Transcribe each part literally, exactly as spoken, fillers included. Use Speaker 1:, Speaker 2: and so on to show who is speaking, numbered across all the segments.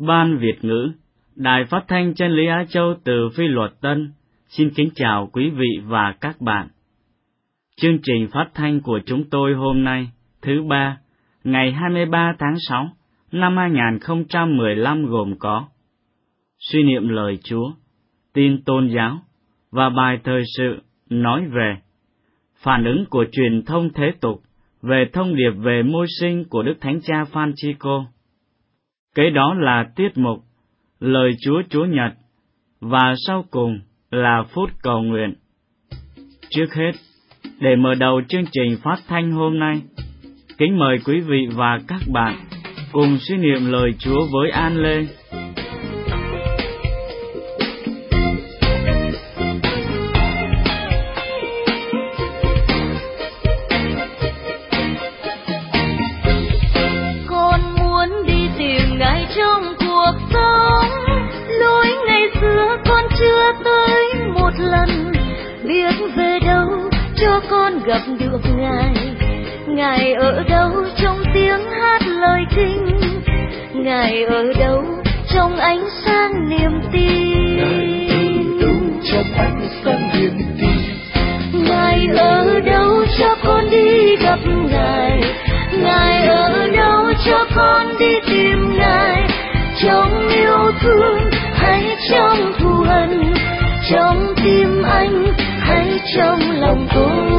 Speaker 1: Ban Việt ngữ, Đài Phát thanh Chân lý Á Châu từ Phi Luật Tân, xin kính chào quý vị và các bạn. Chương trình phát thanh của chúng tôi hôm nay, thứ ba, ngày hai mươi ba tháng sáu, năm hai nghìn không trăm mười lăm gồm có suy niệm lời Chúa, tin tôn giáo và bài thời sự nói về phản ứng của truyền thông thế tục về thông điệp về môi sinh của Đức Thánh Cha Francisco. Kế đó là tiết mục Lời Chúa Chúa Nhật, và sau cùng là phút cầu nguyện. Trước hết, để mở đầu chương trình phát thanh hôm nay, kính mời quý vị và các bạn cùng suy niệm lời Chúa với An Lê.
Speaker 2: Gặp được Ngài, Ngài ở đâu trong tiếng hát lời kinh, Ngài ở đâu trong ánh sáng niềm tin,
Speaker 3: Ngài ở đâu trong ánh sáng niềm tin,
Speaker 2: Ngài ở đâu cho con đi gặp Ngài, Ngài ở đâu cho con đi tìm Ngài, trong yêu thương hay trong thù hận, trong tim anh hay trong lòng tôi.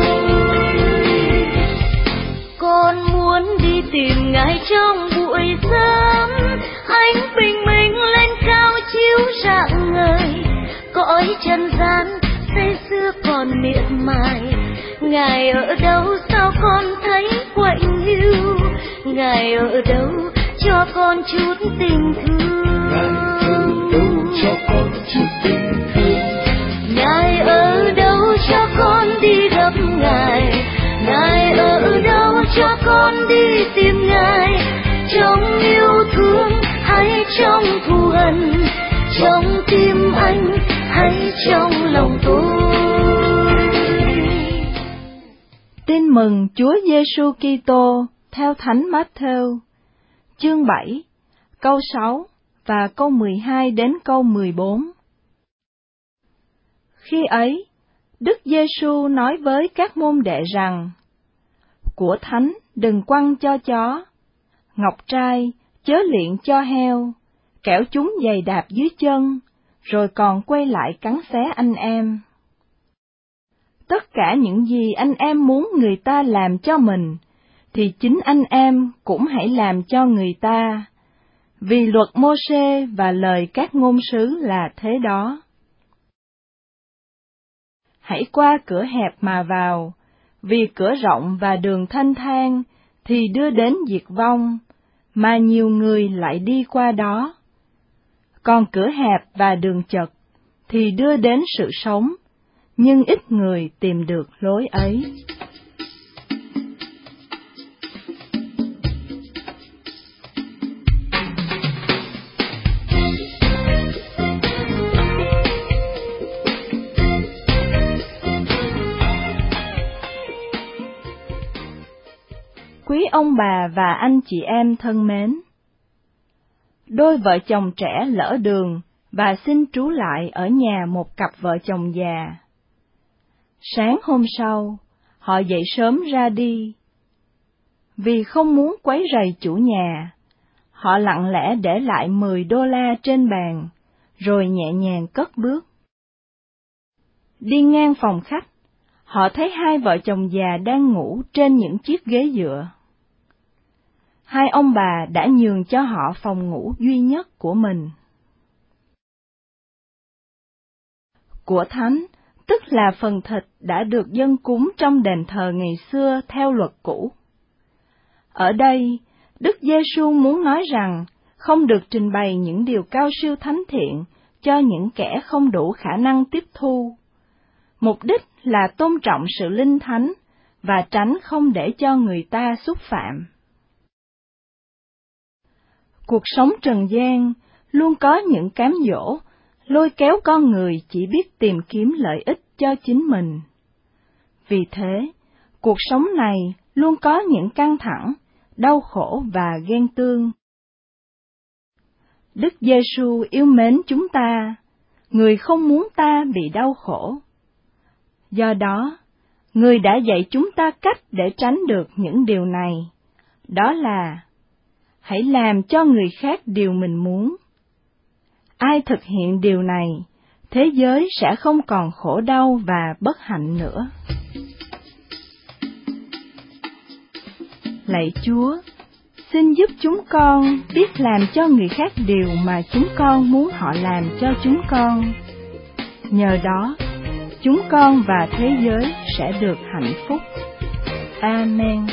Speaker 2: Con muốn đi tìm Ngài trong buổi sớm, ánh bình minh lên cao chiếu rạng ngời, cõi trần gian say sưa còn miệt mài. Ngài ở đâu sao con thấy quạnh hiu, Ngài ở đâu cho con chút tình thương,
Speaker 3: Ngài ở đâu cho con chút tình thương,
Speaker 2: Ngài ở đâu cho con đi gặp Ngài, Ngài ở đâu cho con đi tìm Ngài, trong yêu thương hay trong thù hận, trong tim anh hay trong lòng tôi.
Speaker 4: Tin mừng Chúa Giêsu Kitô theo Thánh Mát-thêu, chương bảy, câu sáu và câu mười hai đến câu mười bốn. Khi ấy, Đức Giêsu nói với các môn đệ rằng: Của thánh đừng quăng cho chó, ngọc trai chớ liệng cho heo, kẻo chúng giày đạp dưới chân, rồi còn quay lại cắn xé anh em. Tất cả những gì anh em muốn người ta làm cho mình, thì chính anh em cũng hãy làm cho người ta, vì luật Mô-sê và lời các ngôn sứ là thế đó. Hãy qua cửa hẹp mà vào, vì cửa rộng và đường thanh thang thì đưa đến diệt vong, mà nhiều người lại đi qua đó. Còn cửa hẹp và đường chật thì đưa đến sự sống, nhưng ít người tìm được lối ấy. Quý ông bà và anh chị em thân mến, đôi vợ chồng trẻ lỡ đường và xin trú lại ở nhà một cặp vợ chồng già. Sáng hôm sau, họ dậy sớm ra đi. Vì không muốn quấy rầy chủ nhà, họ lặng lẽ để lại mười đô la trên bàn, rồi nhẹ nhàng cất bước. Đi ngang phòng khách, họ thấy hai vợ chồng già đang ngủ trên những chiếc ghế dựa. Hai ông bà đã nhường cho họ phòng ngủ duy nhất của mình. Của thánh, tức là phần thịt đã được dâng cúng trong đền thờ ngày xưa theo luật cũ. Ở đây, Đức Giêsu muốn nói rằng không được trình bày những điều cao siêu thánh thiện cho những kẻ không đủ khả năng tiếp thu. Mục đích là tôn trọng sự linh thánh và tránh không để cho người ta xúc phạm. Cuộc sống trần gian luôn có những cám dỗ, lôi kéo con người chỉ biết tìm kiếm lợi ích cho chính mình. Vì thế, cuộc sống này luôn có những căng thẳng, đau khổ và ghen tương. Đức Giêsu yêu mến chúng ta, Người không muốn ta bị đau khổ. Do đó, Người đã dạy chúng ta cách để tránh được những điều này. Đó là, hãy làm cho người khác điều mình muốn. Ai thực hiện điều này, thế giới sẽ không còn khổ đau và bất hạnh nữa. Lạy Chúa, xin giúp chúng con biết làm cho người khác điều mà chúng con muốn họ làm cho chúng con. Nhờ đó, chúng con và thế giới sẽ được hạnh phúc. Amen.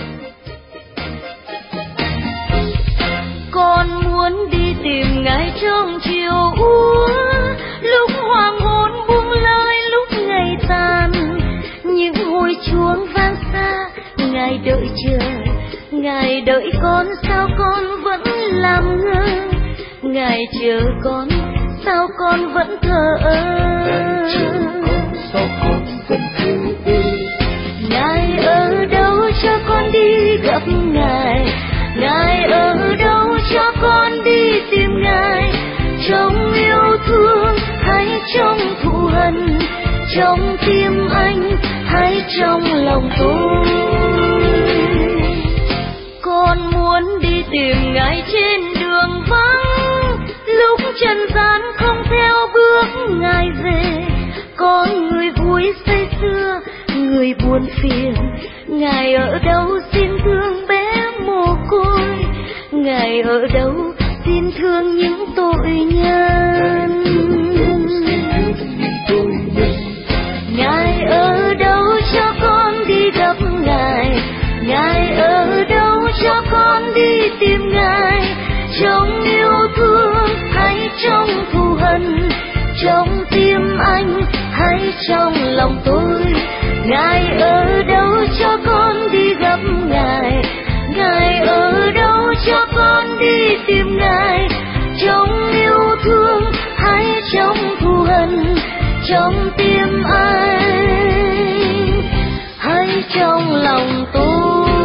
Speaker 2: Con muốn đi tìm Ngài trong chiều úa, lúc hoàng hôn buông lơi, lúc ngày tàn, những hồi chuông vang xa, Ngài đợi chờ. Ngài đợi con sao con vẫn làm ngơ, Ngài chờ con sao con vẫn thờ ơ. Ngài ở đâu cho con đi gặp Ngài, Ngài ở đâu cho con đi tìm Ngài, trong yêu thương hay trong thù hận, trong tim anh hay trong lòng tôi. Con muốn đi tìm Ngài trên đường vắng, lúc trần gian không theo bước Ngài về. Có người vui say sưa, người buồn phiền, Ngài ở đâu xin thương bé mồ côi, Ngài ở đâu xin thương những tội nhân. Ngài ở đâu cho con đi gặp Ngài, Ngài ở đâu cho con đi tìm Ngài, trong yêu thương hay trong thù hận, trong tim anh hay trong lòng tôi. Ngài ở đâu cho con đi gặp Ngài, Ngài ở đâu cho con đi tìm Ngài, trong yêu thương hay trong thù hận, trong tim anh hay trong lòng tôi.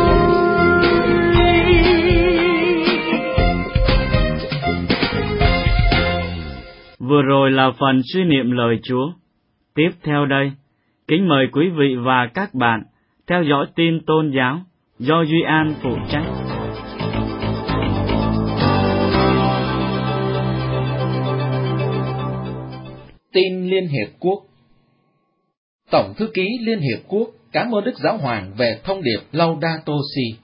Speaker 1: Vừa rồi là phần suy niệm lời Chúa. Tiếp theo đây, kính mời quý vị và các bạn theo dõi tin tôn giáo do Duy An phụ trách.
Speaker 5: Tin Liên Hiệp Quốc. Tổng thư ký Liên Hiệp Quốc cảm ơn Đức Giáo Hoàng về thông điệp Laudato Si.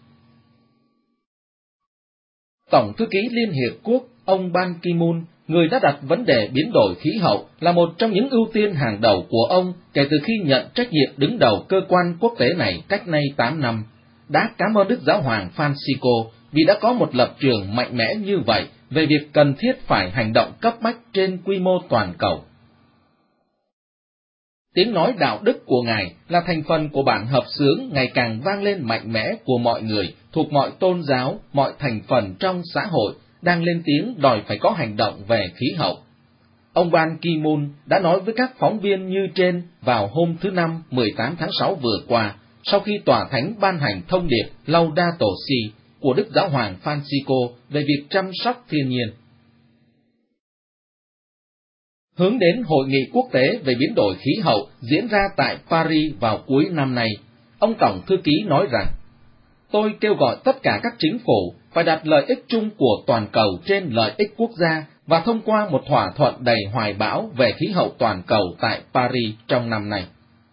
Speaker 5: Tổng thư ký Liên Hiệp Quốc ông Ban Ki-moon, người đã đặt vấn đề biến đổi khí hậu là một trong những ưu tiên hàng đầu của ông kể từ khi nhận trách nhiệm đứng đầu cơ quan quốc tế này cách nay tám năm, đã cảm ơn Đức Giáo Hoàng Francisco vì đã có một lập trường mạnh mẽ như vậy về việc cần thiết phải hành động cấp bách trên quy mô toàn cầu. Tiếng nói đạo đức của Ngài là thành phần của bản hợp xướng ngày càng vang lên mạnh mẽ của mọi người thuộc mọi tôn giáo, mọi thành phần trong xã hội đang lên tiếng đòi phải có hành động về khí hậu. Ông Ban Ki-moon đã nói với các phóng viên như trên vào hôm thứ Năm mười tám tháng sáu vừa qua, sau khi Tòa Thánh ban hành thông điệp Laudato Si của Đức Giáo Hoàng Francisco về việc chăm sóc thiên nhiên. Hướng đến Hội nghị quốc tế về biến đổi khí hậu diễn ra tại Paris vào cuối năm nay, ông Tổng thư ký nói rằng, tôi kêu gọi tất cả các chính phủ phải đặt lợi ích chung của toàn cầu trên lợi ích quốc gia và thông qua một thỏa thuận đầy hoài bão về khí hậu toàn cầu tại Paris trong năm nay.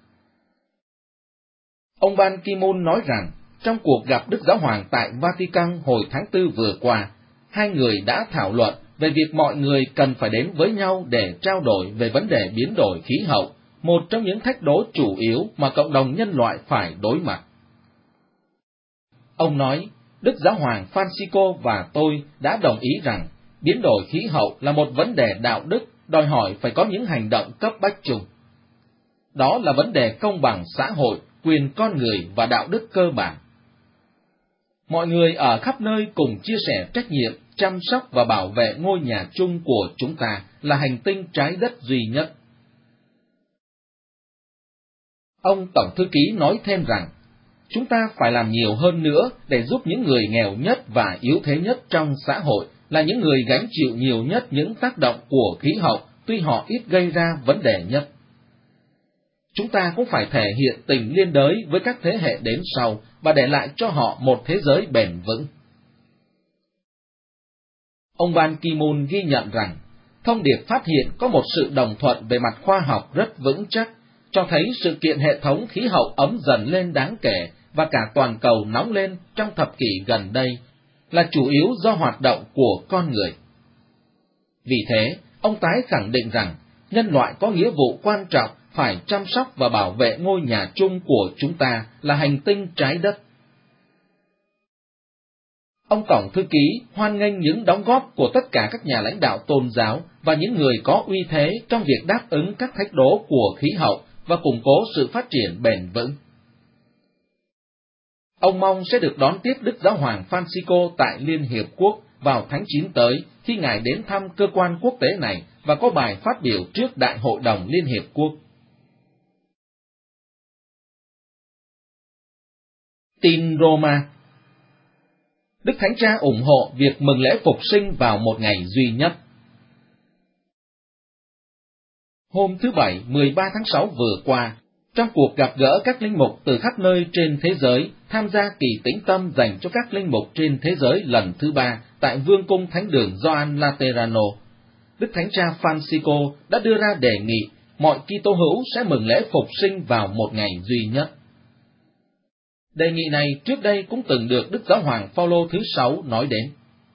Speaker 5: Ông Ban Ki-moon nói rằng, trong cuộc gặp Đức Giáo Hoàng tại Vatican hồi tháng tư vừa qua, hai người đã thảo luận về việc mọi người cần phải đến với nhau để trao đổi về vấn đề biến đổi khí hậu, một trong những thách đố chủ yếu mà cộng đồng nhân loại phải đối mặt. Ông nói, Đức Giáo Hoàng Francisco và tôi đã đồng ý rằng, biến đổi khí hậu là một vấn đề đạo đức, đòi hỏi phải có những hành động cấp bách chung. Đó là vấn đề công bằng xã hội, quyền con người và đạo đức cơ bản. Mọi người ở khắp nơi cùng chia sẻ trách nhiệm, chăm sóc và bảo vệ ngôi nhà chung của chúng ta là hành tinh trái đất duy nhất. Ông Tổng thư ký nói thêm rằng, chúng ta phải làm nhiều hơn nữa để giúp những người nghèo nhất và yếu thế nhất trong xã hội là những người gánh chịu nhiều nhất những tác động của khí hậu, tuy họ ít gây ra vấn đề nhất. Chúng ta cũng phải thể hiện tình liên đới với các thế hệ đến sau và để lại cho họ một thế giới bền vững. Ông Ban Ki-moon ghi nhận rằng, thông điệp phát hiện có một sự đồng thuận về mặt khoa học rất vững chắc, cho thấy sự kiện hệ thống khí hậu ấm dần lên đáng kể và cả toàn cầu nóng lên trong thập kỷ gần đây là chủ yếu do hoạt động của con người. Vì thế, ông tái khẳng định rằng, nhân loại có nghĩa vụ quan trọng phải chăm sóc và bảo vệ ngôi nhà chung của chúng ta là hành tinh trái đất. Ông Tổng Thư ký hoan nghênh những đóng góp của tất cả các nhà lãnh đạo tôn giáo và những người có uy thế trong việc đáp ứng các thách đố của khí hậu và củng cố sự phát triển bền vững. Ông mong sẽ được đón tiếp Đức Giáo hoàng Francisco tại Liên Hiệp Quốc vào tháng chín tới khi Ngài đến thăm cơ quan quốc tế này và có bài phát biểu trước Đại hội đồng Liên Hiệp Quốc. Tin Roma. Đức Thánh Cha ủng hộ việc mừng lễ Phục sinh vào một ngày duy nhất. Hôm thứ Bảy, mười ba tháng sáu vừa qua, trong cuộc gặp gỡ các linh mục từ khắp nơi trên thế giới tham gia kỳ tĩnh tâm dành cho các linh mục trên thế giới lần thứ ba tại Vương cung Thánh đường Gioan Laterano, Đức Thánh Cha Francisco đã đưa ra đề nghị mọi Kitô hữu sẽ mừng lễ Phục sinh vào một ngày duy nhất. Đề nghị này trước đây cũng từng được Đức Giáo hoàng Phaolô thứ sáu nói đến.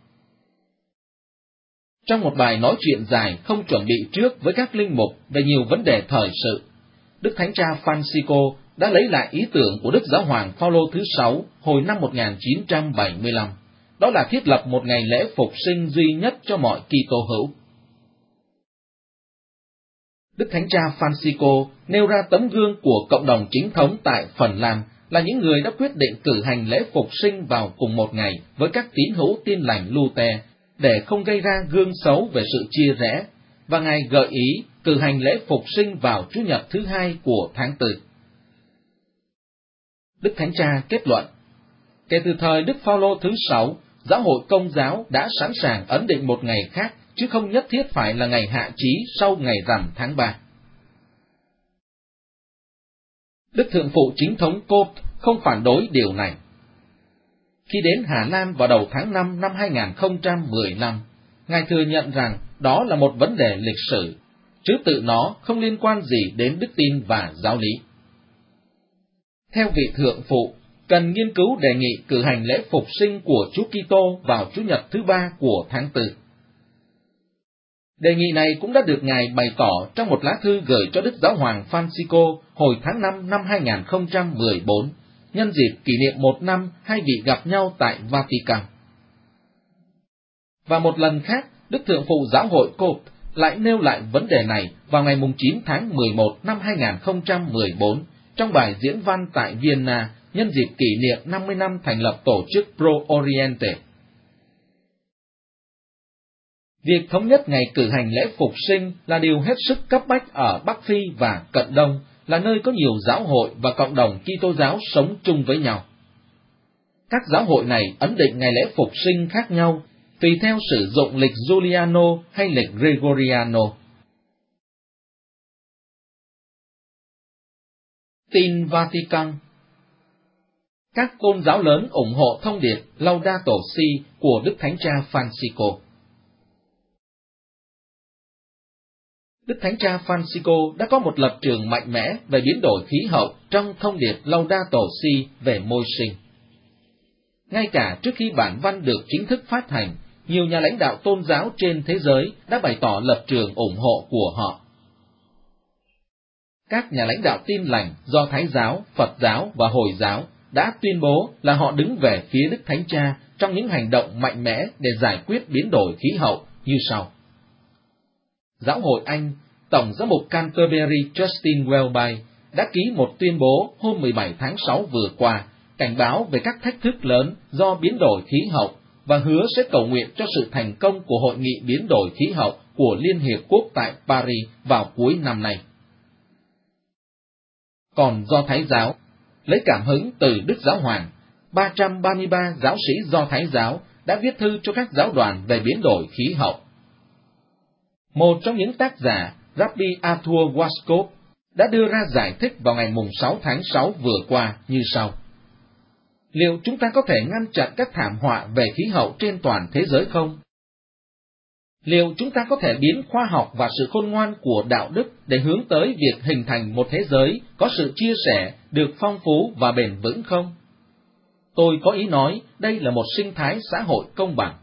Speaker 5: Trong một bài nói chuyện dài không chuẩn bị trước với các linh mục về nhiều vấn đề thời sự, Đức Thánh Cha Francisco đã lấy lại ý tưởng của Đức Giáo hoàng Phaolô thứ sáu hồi năm một nghìn chín trăm bảy mươi lăm, đó là thiết lập một ngày lễ Phục sinh duy nhất cho mọi Kitô hữu. Đức Thánh Cha Francisco nêu ra tấm gương của cộng đồng chính thống tại Phần Lan là những người đã quyết định cử hành lễ Phục sinh vào cùng một ngày với các tín hữu Tin lành Luther để không gây ra gương xấu về sự chia rẽ, và Ngài gợi ý cử hành lễ Phục sinh vào Chủ nhật thứ hai của tháng tư. Đức Thánh Cha kết luận, kể từ thời Đức Phaolô thứ sáu, Giáo hội Công giáo đã sẵn sàng ấn định một ngày khác, chứ không nhất thiết phải là ngày hạ chí sau ngày rằm tháng ba. Đức Thượng phụ Chính thống Pope không phản đối điều này. Khi đến Hà Lan vào đầu tháng năm năm hai nghìn không trăm mười lăm, Ngài thừa nhận rằng đó là một vấn đề lịch sử, chứ tự nó không liên quan gì đến đức tin và giáo lý. Theo vị Thượng phụ, cần nghiên cứu đề nghị cử hành lễ Phục sinh của Chúa Kitô vào Chủ nhật thứ ba của tháng tư. Đề nghị này cũng đã được Ngài bày tỏ trong một lá thư gửi cho Đức Giáo hoàng Francisco hồi tháng năm năm hai nghìn không trăm mười bốn, nhân dịp kỷ niệm một năm hai vị gặp nhau tại Vatican. Và một lần khác, Đức Thượng phụ Giáo hội Cope lại nêu lại vấn đề này vào ngày chín tháng mười một năm hai nghìn không trăm mười bốn trong bài diễn văn tại Vienna nhân dịp kỷ niệm năm mươi năm thành lập tổ chức Pro Oriente. Việc thống nhất ngày cử hành lễ Phục sinh là điều hết sức cấp bách ở Bắc Phi và Cận Đông, là nơi có nhiều giáo hội và cộng đồng Kitô giáo sống chung với nhau. Các giáo hội này ấn định ngày lễ Phục sinh khác nhau, tùy theo sử dụng lịch Giuliano hay lịch Gregoriano. Tin Vatican. Các tôn giáo lớn ủng hộ thông điệp Laudato Si của Đức Thánh Cha Francisco. Đức Thánh Cha Francisco đã có một lập trường mạnh mẽ về biến đổi khí hậu trong thông điệp Laudato Si về môi sinh. Ngay cả trước khi bản văn được chính thức phát hành, nhiều nhà lãnh đạo tôn giáo trên thế giới đã bày tỏ lập trường ủng hộ của họ. Các nhà lãnh đạo Tin lành Do Thái giáo, Phật giáo và Hồi giáo đã tuyên bố là họ đứng về phía Đức Thánh Cha trong những hành động mạnh mẽ để giải quyết biến đổi khí hậu như sau. Giáo hội Anh, Tổng giám mục Canterbury Justin Welby đã ký một tuyên bố hôm mười bảy tháng sáu vừa qua, cảnh báo về các thách thức lớn do biến đổi khí hậu và hứa sẽ cầu nguyện cho sự thành công của Hội nghị biến đổi khí hậu của Liên Hiệp Quốc tại Paris vào cuối năm nay. Còn Do Thái giáo, lấy cảm hứng từ Đức Giáo Hoàng, ba trăm ba mươi ba giáo sĩ Do Thái giáo đã viết thư cho các giáo đoàn về biến đổi khí hậu. Một trong những tác giả, Rabbi Arthur Waskop, đã đưa ra giải thích vào ngày sáu tháng sáu vừa qua như sau. Liệu chúng ta có thể ngăn chặn các thảm họa về khí hậu trên toàn thế giới không? Liệu chúng ta có thể biến khoa học và sự khôn ngoan của đạo đức để hướng tới việc hình thành một thế giới có sự chia sẻ, được phong phú và bền vững không? Tôi có ý nói đây là một sinh thái xã hội công bằng.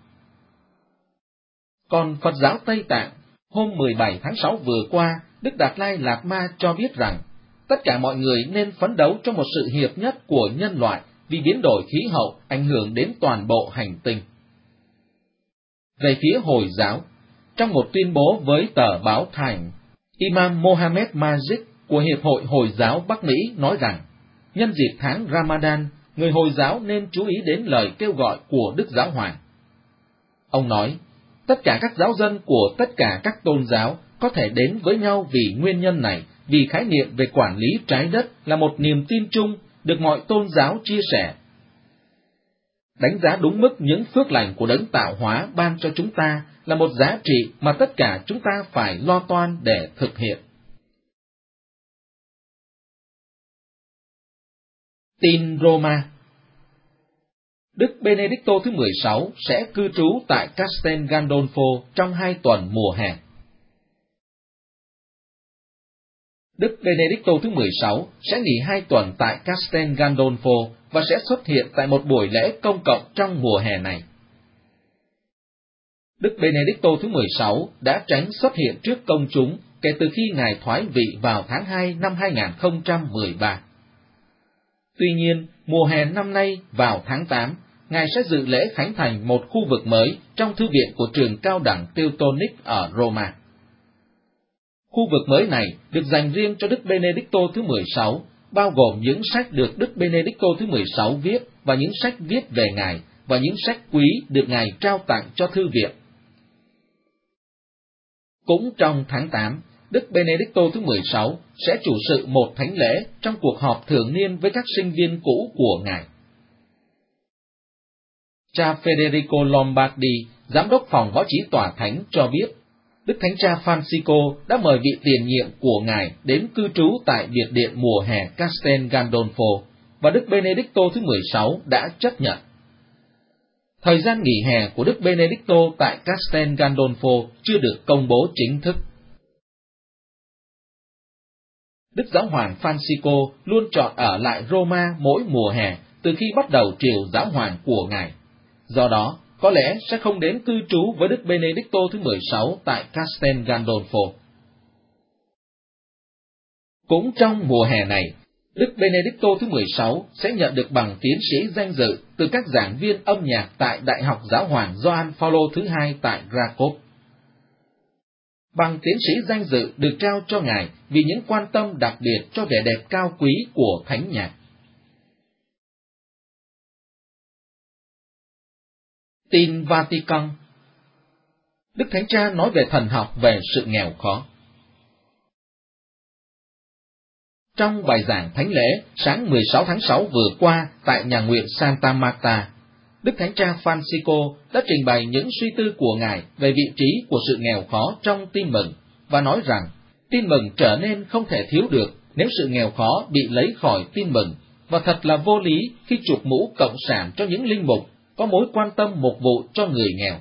Speaker 5: Còn Phật giáo Tây Tạng, hôm mười bảy tháng sáu vừa qua, Đức Đạt Lai Lạt Ma cho biết rằng, tất cả mọi người nên phấn đấu cho một sự hiệp nhất của nhân loại vì biến đổi khí hậu ảnh hưởng đến toàn bộ hành tinh. Về phía Hồi giáo, trong một tuyên bố với tờ báo Time, Imam Mohammed Majid của Hiệp hội Hồi giáo Bắc Mỹ nói rằng, nhân dịp tháng Ramadan, người Hồi giáo nên chú ý đến lời kêu gọi của Đức Giáo Hoàng. Ông nói, tất cả các giáo dân của tất cả các tôn giáo có thể đến với nhau vì nguyên nhân này, vì khái niệm về quản lý trái đất là một niềm tin chung được mọi tôn giáo chia sẻ. Đánh giá đúng mức những phước lành của đấng tạo hóa ban cho chúng ta là một giá trị mà tất cả chúng ta phải lo toan để thực hiện. Tin Roma. Đức Benedicto thứ mười sáu sẽ cư trú tại Castel Gandolfo trong hai tuần mùa hè. Đức Benedicto thứ mười sáu sẽ nghỉ hai tuần tại Castel Gandolfo và sẽ xuất hiện tại một buổi lễ công cộng trong mùa hè này. Đức Benedicto thứ mười sáu đã tránh xuất hiện trước công chúng kể từ khi Ngài thoái vị vào tháng hai năm hai nghìn không trăm mười ba. Tuy nhiên, mùa hè năm nay vào tháng tám, Ngài sẽ dự lễ khánh thành một khu vực mới trong thư viện của trường cao đẳng Teutonic ở Roma. Khu vực mới này được dành riêng cho Đức Benedicto thứ mười sáu, bao gồm những sách được Đức Benedicto thứ mười sáu viết và những sách viết về Ngài và những sách quý được Ngài trao tặng cho thư viện. Cũng trong tháng tám, Đức Benedicto thứ mười sáu sẽ chủ sự một thánh lễ trong cuộc họp thường niên với các sinh viên cũ của Ngài. Cha Federico Lombardi, giám đốc phòng báo chí tòa thánh cho biết, Đức Thánh Cha Francisco đã mời vị tiền nhiệm của Ngài đến cư trú tại biệt điện mùa hè Castel Gandolfo, và Đức Benedicto thứ mười sáu đã chấp nhận. Thời gian nghỉ hè của Đức Benedicto tại Castel Gandolfo chưa được công bố chính thức. Đức Giáo hoàng Francisco luôn chọn ở lại Roma mỗi mùa hè từ khi bắt đầu triều giáo hoàng của Ngài. Do đó, có lẽ sẽ không đến cư trú với Đức Benedicto thứ mười sáu tại Castel Gandolfo. Cũng trong mùa hè này, Đức Benedicto thứ mười sáu sẽ nhận được bằng tiến sĩ danh dự từ các giảng viên âm nhạc tại Đại học Giáo hoàng Gioan Phaolô thứ hai tại Krakow. Bằng tiến sĩ danh dự được trao cho Ngài vì những quan tâm đặc biệt cho vẻ đẹp cao quý của thánh nhạc. Tin Vatican. Đức Thánh Cha nói về thần học về sự nghèo khó. Trong bài giảng thánh lễ sáng mười sáu tháng sáu vừa qua tại nhà nguyện Santa Marta, Đức Thánh Cha Francisco đã trình bày những suy tư của Ngài về vị trí của sự nghèo khó trong tin mừng, và nói rằng tin mừng trở nên không thể thiếu được nếu sự nghèo khó bị lấy khỏi tin mừng, và thật là vô lý khi chụp mũ cộng sản cho những linh mục có mối quan tâm mục vụ cho người nghèo.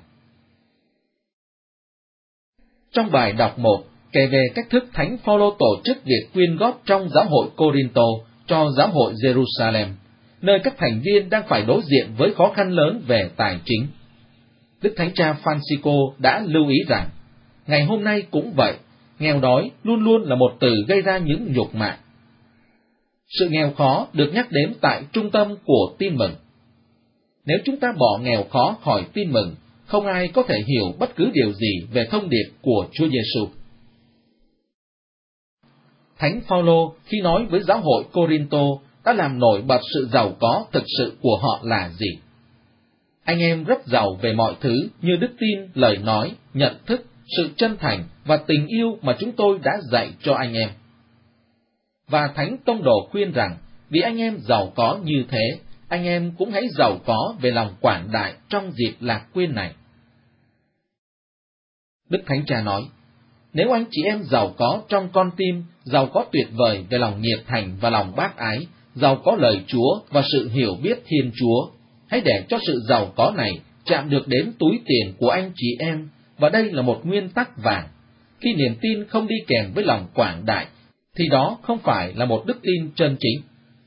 Speaker 5: Trong bài đọc một, kể về cách thức Thánh Phaolô tổ chức việc quyên góp trong giáo hội Corinto cho giáo hội Jerusalem, nơi các thành viên đang phải đối diện với khó khăn lớn về tài chính. Đức Thánh Cha Francisco đã lưu ý rằng, ngày hôm nay cũng vậy, nghèo đói luôn luôn là một từ gây ra những nhục mạ. Sự nghèo khó được nhắc đến tại trung tâm của tin mừng. Nếu chúng ta bỏ nghèo khó khỏi tin mừng, không ai có thể hiểu bất cứ điều gì về thông điệp của Chúa Giêsu. Thánh Phaolô khi nói với giáo hội Corinto đã làm nổi bật sự giàu có thực sự của họ là gì. Anh em rất giàu về mọi thứ như đức tin, lời nói, nhận thức, sự chân thành và tình yêu mà chúng tôi đã dạy cho anh em. Và Thánh Tông Đồ khuyên rằng, vì anh em giàu có như thế, anh em cũng hãy giàu có về lòng quảng đại trong dịp lạc quên này. Đức Thánh Cha nói, nếu anh chị em giàu có trong con tim, giàu có tuyệt vời về lòng nhiệt thành và lòng bác ái, giàu có lời Chúa và sự hiểu biết Thiên Chúa, hãy để cho sự giàu có này chạm được đến túi tiền của anh chị em, và đây là một nguyên tắc vàng. Khi niềm tin không đi kèm với lòng quảng đại, thì đó không phải là một đức tin chân chính.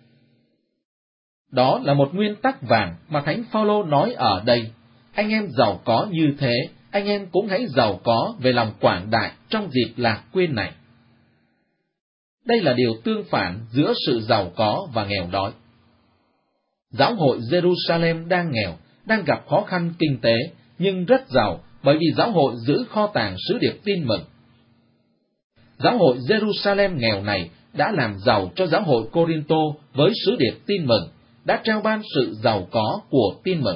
Speaker 5: Đó là một nguyên tắc vàng mà Thánh Phaolô nói ở đây. Anh em giàu có như thế, anh em cũng hãy giàu có về lòng quảng đại trong dịp lạc quên này. Đây là điều tương phản giữa sự giàu có và nghèo đói. Giáo hội Jerusalem đang nghèo, đang gặp khó khăn kinh tế, nhưng rất giàu bởi vì giáo hội giữ kho tàng sứ điệp tin mừng. Giáo hội Jerusalem nghèo này đã làm giàu cho giáo hội Cô-rinh-tô với sứ điệp tin mừng, đã trao ban sự giàu có của tin mừng.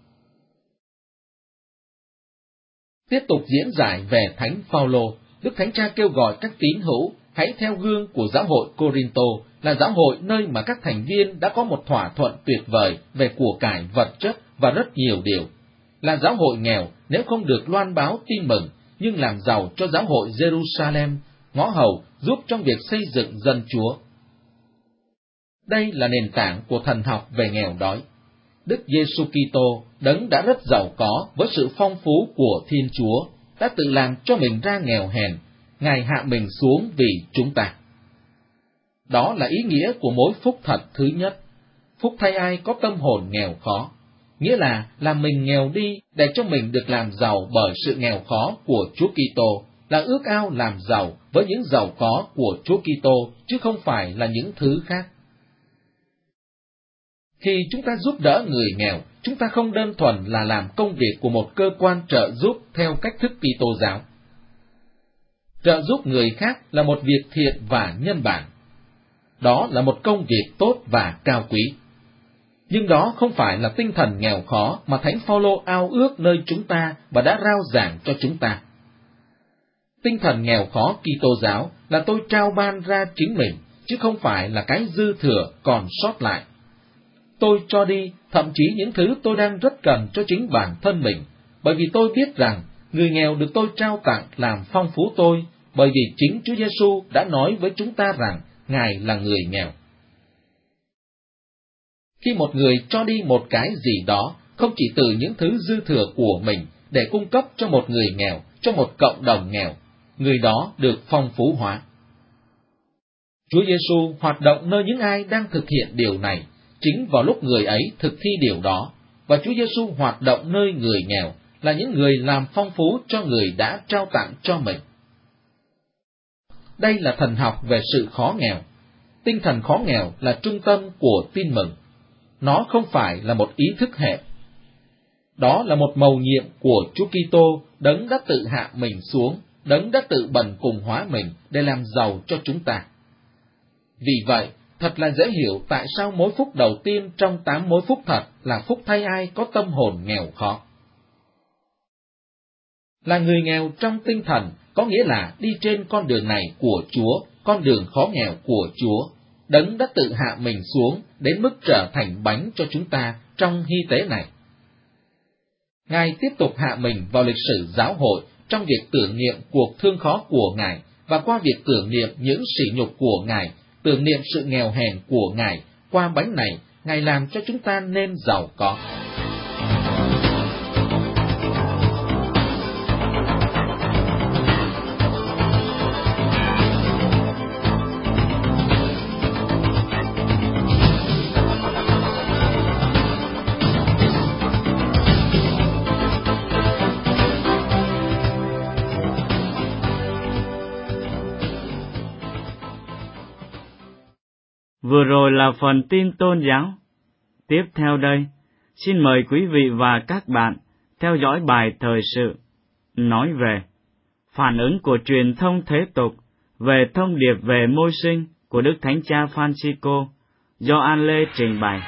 Speaker 5: Tiếp tục diễn giải về Thánh Phaolô, Đức Thánh Cha kêu gọi các tín hữu hãy theo gương của giáo hội Cô-rinh-tô, là giáo hội nơi mà các thành viên đã có một thỏa thuận tuyệt vời về của cải vật chất và rất nhiều điều. Là giáo hội nghèo nếu không được loan báo tin mừng, nhưng làm giàu cho giáo hội Jerusalem, ngõ hầu giúp trong việc xây dựng dân Chúa. Đây là nền tảng của thần học về nghèo đói. Đức Giêsu Kitô, đấng đã rất giàu có với sự phong phú của Thiên Chúa, đã tự làm cho mình ra nghèo hèn, Ngài hạ mình xuống vì chúng ta. Đó là ý nghĩa của mối phúc thật thứ nhất. Phúc thay ai có tâm hồn nghèo khó, nghĩa là làm mình nghèo đi để cho mình được làm giàu bởi sự nghèo khó của Chúa Kitô, là ước ao làm giàu với những giàu có của Chúa Kitô, chứ không phải là những thứ khác. Khi chúng ta giúp đỡ người nghèo, chúng ta không đơn thuần là làm công việc của một cơ quan trợ giúp theo cách thức Kitô giáo. Trợ giúp người khác là một việc thiện và nhân bản. Đó là một công việc tốt và cao quý. Nhưng đó không phải là tinh thần nghèo khó mà Thánh Phaolô ao ước nơi chúng ta và đã rao giảng cho chúng ta. Tinh thần nghèo khó Kitô giáo là tôi trao ban ra chính mình, chứ không phải là cái dư thừa còn sót lại. Tôi cho đi thậm chí những thứ tôi đang rất cần cho chính bản thân mình, bởi vì tôi biết rằng người nghèo được tôi trao tặng làm phong phú tôi, bởi vì chính Chúa Giêsu đã nói với chúng ta rằng Ngài là người nghèo. Khi một người cho đi một cái gì đó, không chỉ từ những thứ dư thừa của mình để cung cấp cho một người nghèo, cho một cộng đồng nghèo, người đó được phong phú hóa. Chúa Giêsu hoạt động nơi những ai đang thực hiện điều này, chính vào lúc người ấy thực thi điều đó, và Chúa Giêsu hoạt động nơi người nghèo là những người làm phong phú cho người đã trao tặng cho mình. Đây là thần học về sự khó nghèo. Tinh thần khó nghèo là trung tâm của tin mừng. Nó không phải là một ý thức hệ. Đó là một mầu nhiệm của Chúa Kitô, đấng đã tự hạ mình xuống, đấng đã tự bần cùng hóa mình để làm giàu cho chúng ta. Vì vậy, thật là dễ hiểu tại sao mối phúc đầu tiên trong tám mối phúc thật là phúc thay ai có tâm hồn nghèo khó. Là người nghèo trong tinh thần có nghĩa là đi trên con đường này của Chúa, con đường khó nghèo của Chúa, đấng đã tự hạ mình xuống đến mức trở thành bánh cho chúng ta trong hy tế này. Ngài tiếp tục hạ mình vào lịch sử giáo hội trong việc tưởng niệm cuộc thương khó của Ngài, và qua việc tưởng niệm những sỉ nhục của Ngài, tưởng niệm sự nghèo hèn của Ngài, qua bánh này, Ngài làm cho chúng ta nên giàu có.
Speaker 1: Vừa rồi là phần tin tôn giáo. Tiếp theo đây, xin mời quý vị và các bạn theo dõi bài thời sự nói về phản ứng của truyền thông thế tục về thông điệp về môi sinh của Đức Thánh Cha Francisco do An Lê trình bày.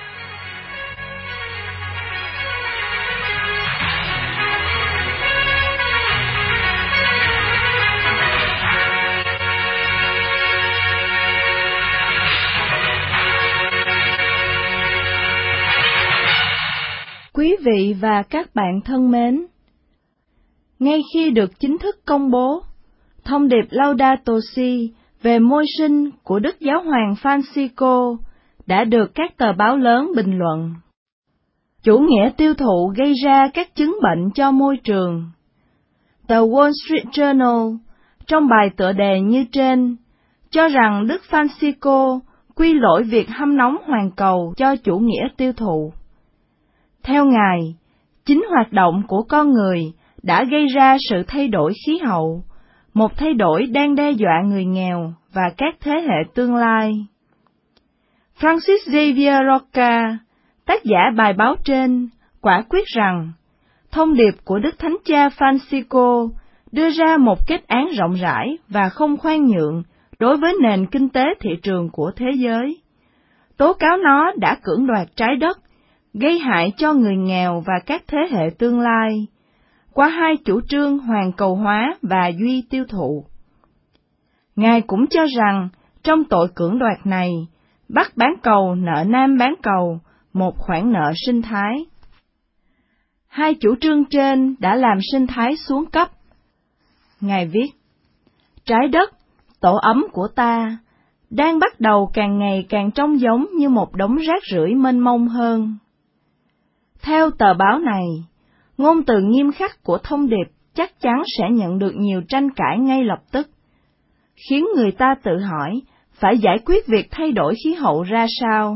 Speaker 4: Quý vị và các bạn thân mến, ngay khi được chính thức công bố, thông điệp Laudato Si về môi sinh của Đức Giáo hoàng Francisco đã được các tờ báo lớn bình luận. Chủ nghĩa tiêu thụ gây ra các chứng bệnh cho môi trường. Tờ Wall Street Journal, trong bài tựa đề như trên, cho rằng Đức Francisco quy lỗi việc hâm nóng hoàn cầu cho chủ nghĩa tiêu thụ. Theo Ngài, chính hoạt động của con người đã gây ra sự thay đổi khí hậu, một thay đổi đang đe dọa người nghèo và các thế hệ tương lai. Francis Xavier Roca, tác giả bài báo trên, quả quyết rằng thông điệp của Đức Thánh Cha Francisco đưa ra một kết án rộng rãi và không khoan nhượng đối với nền kinh tế thị trường của thế giới, tố cáo nó đã cưỡng đoạt trái đất, gây hại cho người nghèo và các thế hệ tương lai, qua hai chủ trương hoàn cầu hóa và duy tiêu thụ. Ngài cũng cho rằng, trong tội cưỡng đoạt này, Bắc bán cầu nợ Nam bán cầu một khoản nợ sinh thái. Hai chủ trương trên đã làm sinh thái xuống cấp. Ngài viết, trái đất, tổ ấm của ta, đang bắt đầu càng ngày càng trông giống như một đống rác rưởi mênh mông hơn. Theo tờ báo này, ngôn từ nghiêm khắc của thông điệp chắc chắn sẽ nhận được nhiều tranh cãi ngay lập tức, khiến người ta tự hỏi phải giải quyết việc thay đổi khí hậu ra sao.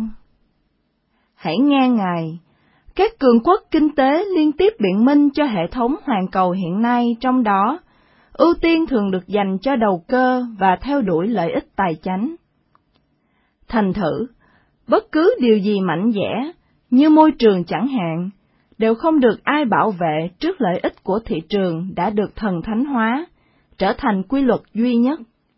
Speaker 4: Hãy nghe Ngài, các cường quốc kinh tế liên tiếp biện minh cho hệ thống hoàn cầu hiện nay, trong đó ưu tiên thường được dành cho đầu cơ và theo đuổi lợi ích tài chánh. Thành thử, bất cứ điều gì mạnh dẻ, như môi trường chẳng hạn, đều không được ai bảo vệ trước lợi ích của thị trường đã được thần thánh hóa, trở thành quy luật duy nhất.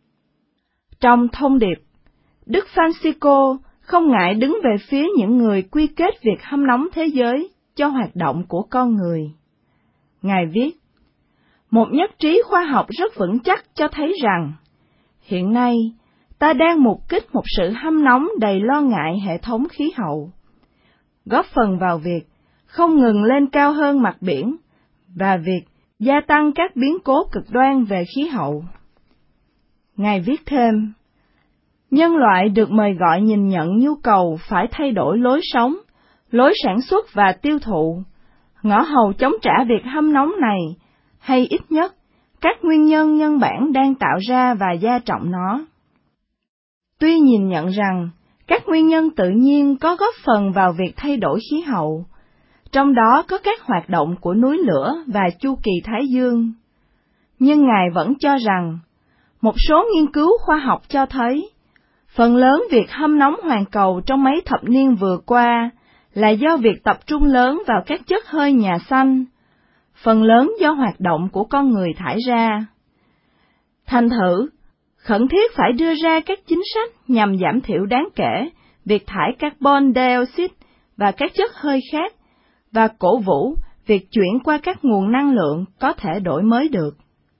Speaker 4: Trong thông điệp, Đức Francisco không ngại đứng về phía những người quy kết việc hâm nóng thế giới cho hoạt động của con người. Ngài viết, một nhất trí khoa học rất vững chắc cho thấy rằng, hiện nay ta đang mục kích một sự hâm nóng đầy lo ngại hệ thống khí hậu, góp phần vào việc không ngừng lên cao hơn mặt biển và việc gia tăng các biến cố cực đoan về khí hậu. Ngài viết thêm, nhân loại được mời gọi nhìn nhận nhu cầu phải thay đổi lối sống, lối sản xuất và tiêu thụ, ngõ hầu chống trả việc hâm nóng này, hay ít nhất, các nguyên nhân nhân bản đang tạo ra và gia trọng nó. Tuy nhìn nhận rằng, các nguyên nhân tự nhiên có góp phần vào việc thay đổi khí hậu, trong đó có các hoạt động của núi lửa và chu kỳ Thái Dương, nhưng Ngài vẫn cho rằng, một số nghiên cứu khoa học cho thấy, phần lớn việc hâm nóng hoàn cầu trong mấy thập niên vừa qua là do việc tập trung lớn vào các chất hơi nhà xanh, phần lớn do hoạt động của con người thải ra. Thành thử, khẩn thiết phải đưa ra các chính sách nhằm giảm thiểu đáng kể việc thải carbon dioxide và các chất hơi khác, và cổ vũ việc chuyển qua các nguồn năng lượng có thể đổi mới được.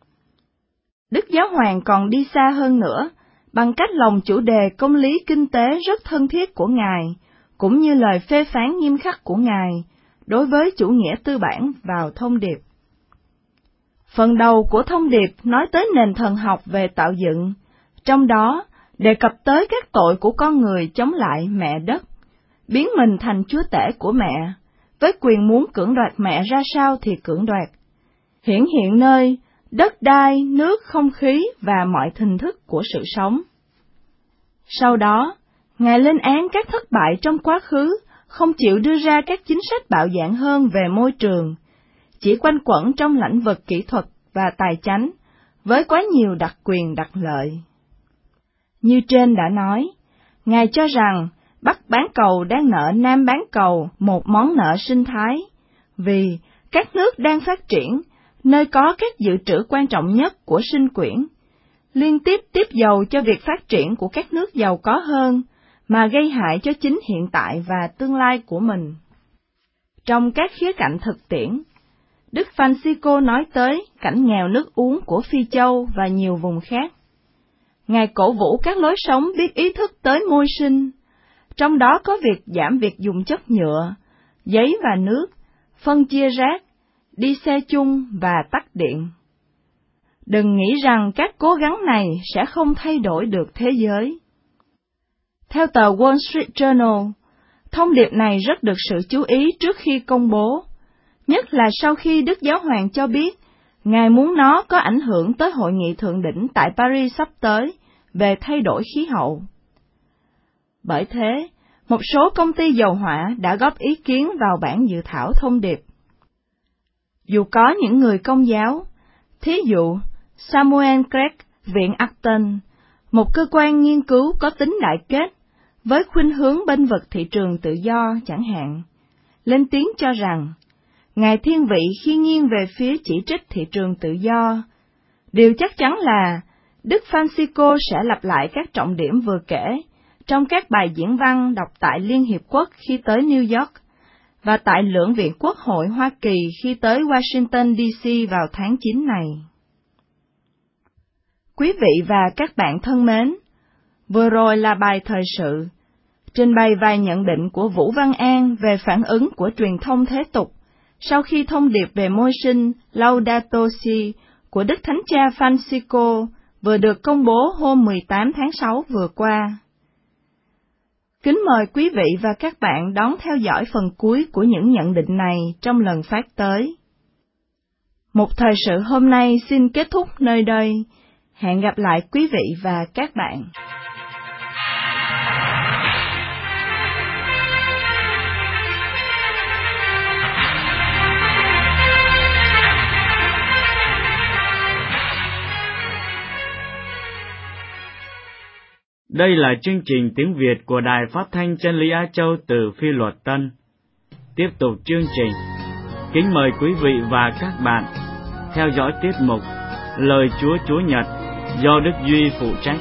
Speaker 4: Đức Giáo Hoàng còn đi xa hơn nữa, bằng cách lồng chủ đề công lý kinh tế rất thân thiết của Ngài, cũng như lời phê phán nghiêm khắc của Ngài đối với chủ nghĩa tư bản vào thông điệp. Phần đầu của thông điệp nói tới nền thần học về tạo dựng, trong đó đề cập tới các tội của con người chống lại mẹ đất, biến mình thành chúa tể của mẹ, với quyền muốn cưỡng đoạt mẹ ra sao thì cưỡng đoạt, hiển hiện nơi đất đai, nước, không khí và mọi hình thức của sự sống. Sau đó, Ngài lên án các thất bại trong quá khứ, không chịu đưa ra các chính sách bạo dạn hơn về môi trường, chỉ quanh quẩn trong lĩnh vực kỹ thuật và tài chánh, với quá nhiều đặc quyền đặc lợi. Như trên đã nói, Ngài cho rằng Bắc bán cầu đang nợ Nam bán cầu một món nợ sinh thái, vì các nước đang phát triển, nơi có các dự trữ quan trọng nhất của sinh quyển, liên tiếp tiếp dầu cho việc phát triển của các nước giàu có hơn, mà gây hại cho chính hiện tại và tương lai của mình. Trong các khía cạnh thực tiễn, Đức Francisco nói tới cảnh nghèo nước uống của Phi Châu và nhiều vùng khác. Ngài cổ vũ các lối sống biết ý thức tới môi sinh, trong đó có việc giảm việc dùng chất nhựa, giấy và nước, phân chia rác, đi xe chung và tắt điện. Đừng nghĩ rằng các cố gắng này sẽ không thay đổi được thế giới. Theo tờ Wall Street Journal, thông điệp này rất được sự chú ý trước khi công bố, nhất là sau khi Đức Giáo Hoàng cho biết Ngài muốn nó có ảnh hưởng tới hội nghị thượng đỉnh tại Paris sắp tới về thay đổi khí hậu. Bởi thế, một số công ty dầu hỏa đã góp ý kiến vào bản dự thảo thông điệp. Dù có những người Công giáo, thí dụ Samuel Craig, Viện Acton, một cơ quan nghiên cứu có tính đại kết, với khuynh hướng bênh vực thị trường tự do chẳng hạn, lên tiếng cho rằng, Ngài thiên vị khi nghiêng về phía chỉ trích thị trường tự do. Điều chắc chắn là Đức Francisco sẽ lặp lại các trọng điểm vừa kể trong các bài diễn văn đọc tại Liên Hiệp Quốc khi tới New York, và tại Lưỡng viện Quốc hội Hoa Kỳ khi tới Washington D C vào tháng chín này. Quý vị và các bạn thân mến, vừa rồi là bài thời sự, trình bày vài nhận định của Vũ Văn An về phản ứng của truyền thông thế tục sau khi thông điệp về môi sinh Laudato Si của Đức Thánh Cha Francisco vừa được công bố hôm mười tám tháng sáu vừa qua. Kính mời quý vị và các bạn đón theo dõi phần cuối của những nhận định này trong lần phát tới. Một thời sự hôm nay xin kết thúc nơi đây. Hẹn gặp lại quý vị và các bạn.
Speaker 1: Đây là chương trình tiếng Việt của Đài Phát thanh Chân lý Á Châu từ Phi Luật Tân. Tiếp tục chương trình, kính mời quý vị và các bạn theo dõi tiết mục Lời Chúa Chúa Nhật do Đức Duy phụ trách.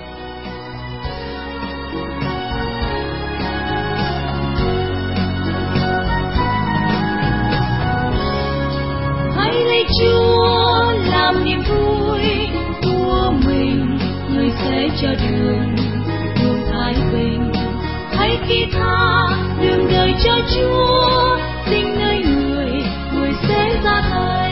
Speaker 2: Hãy lấy Chúa làm niềm vui của mình, người sẽ cho đường đường thái bình. Hãy khi tha đường đời cho Chúa, tình nơi người, người sẽ ra tay.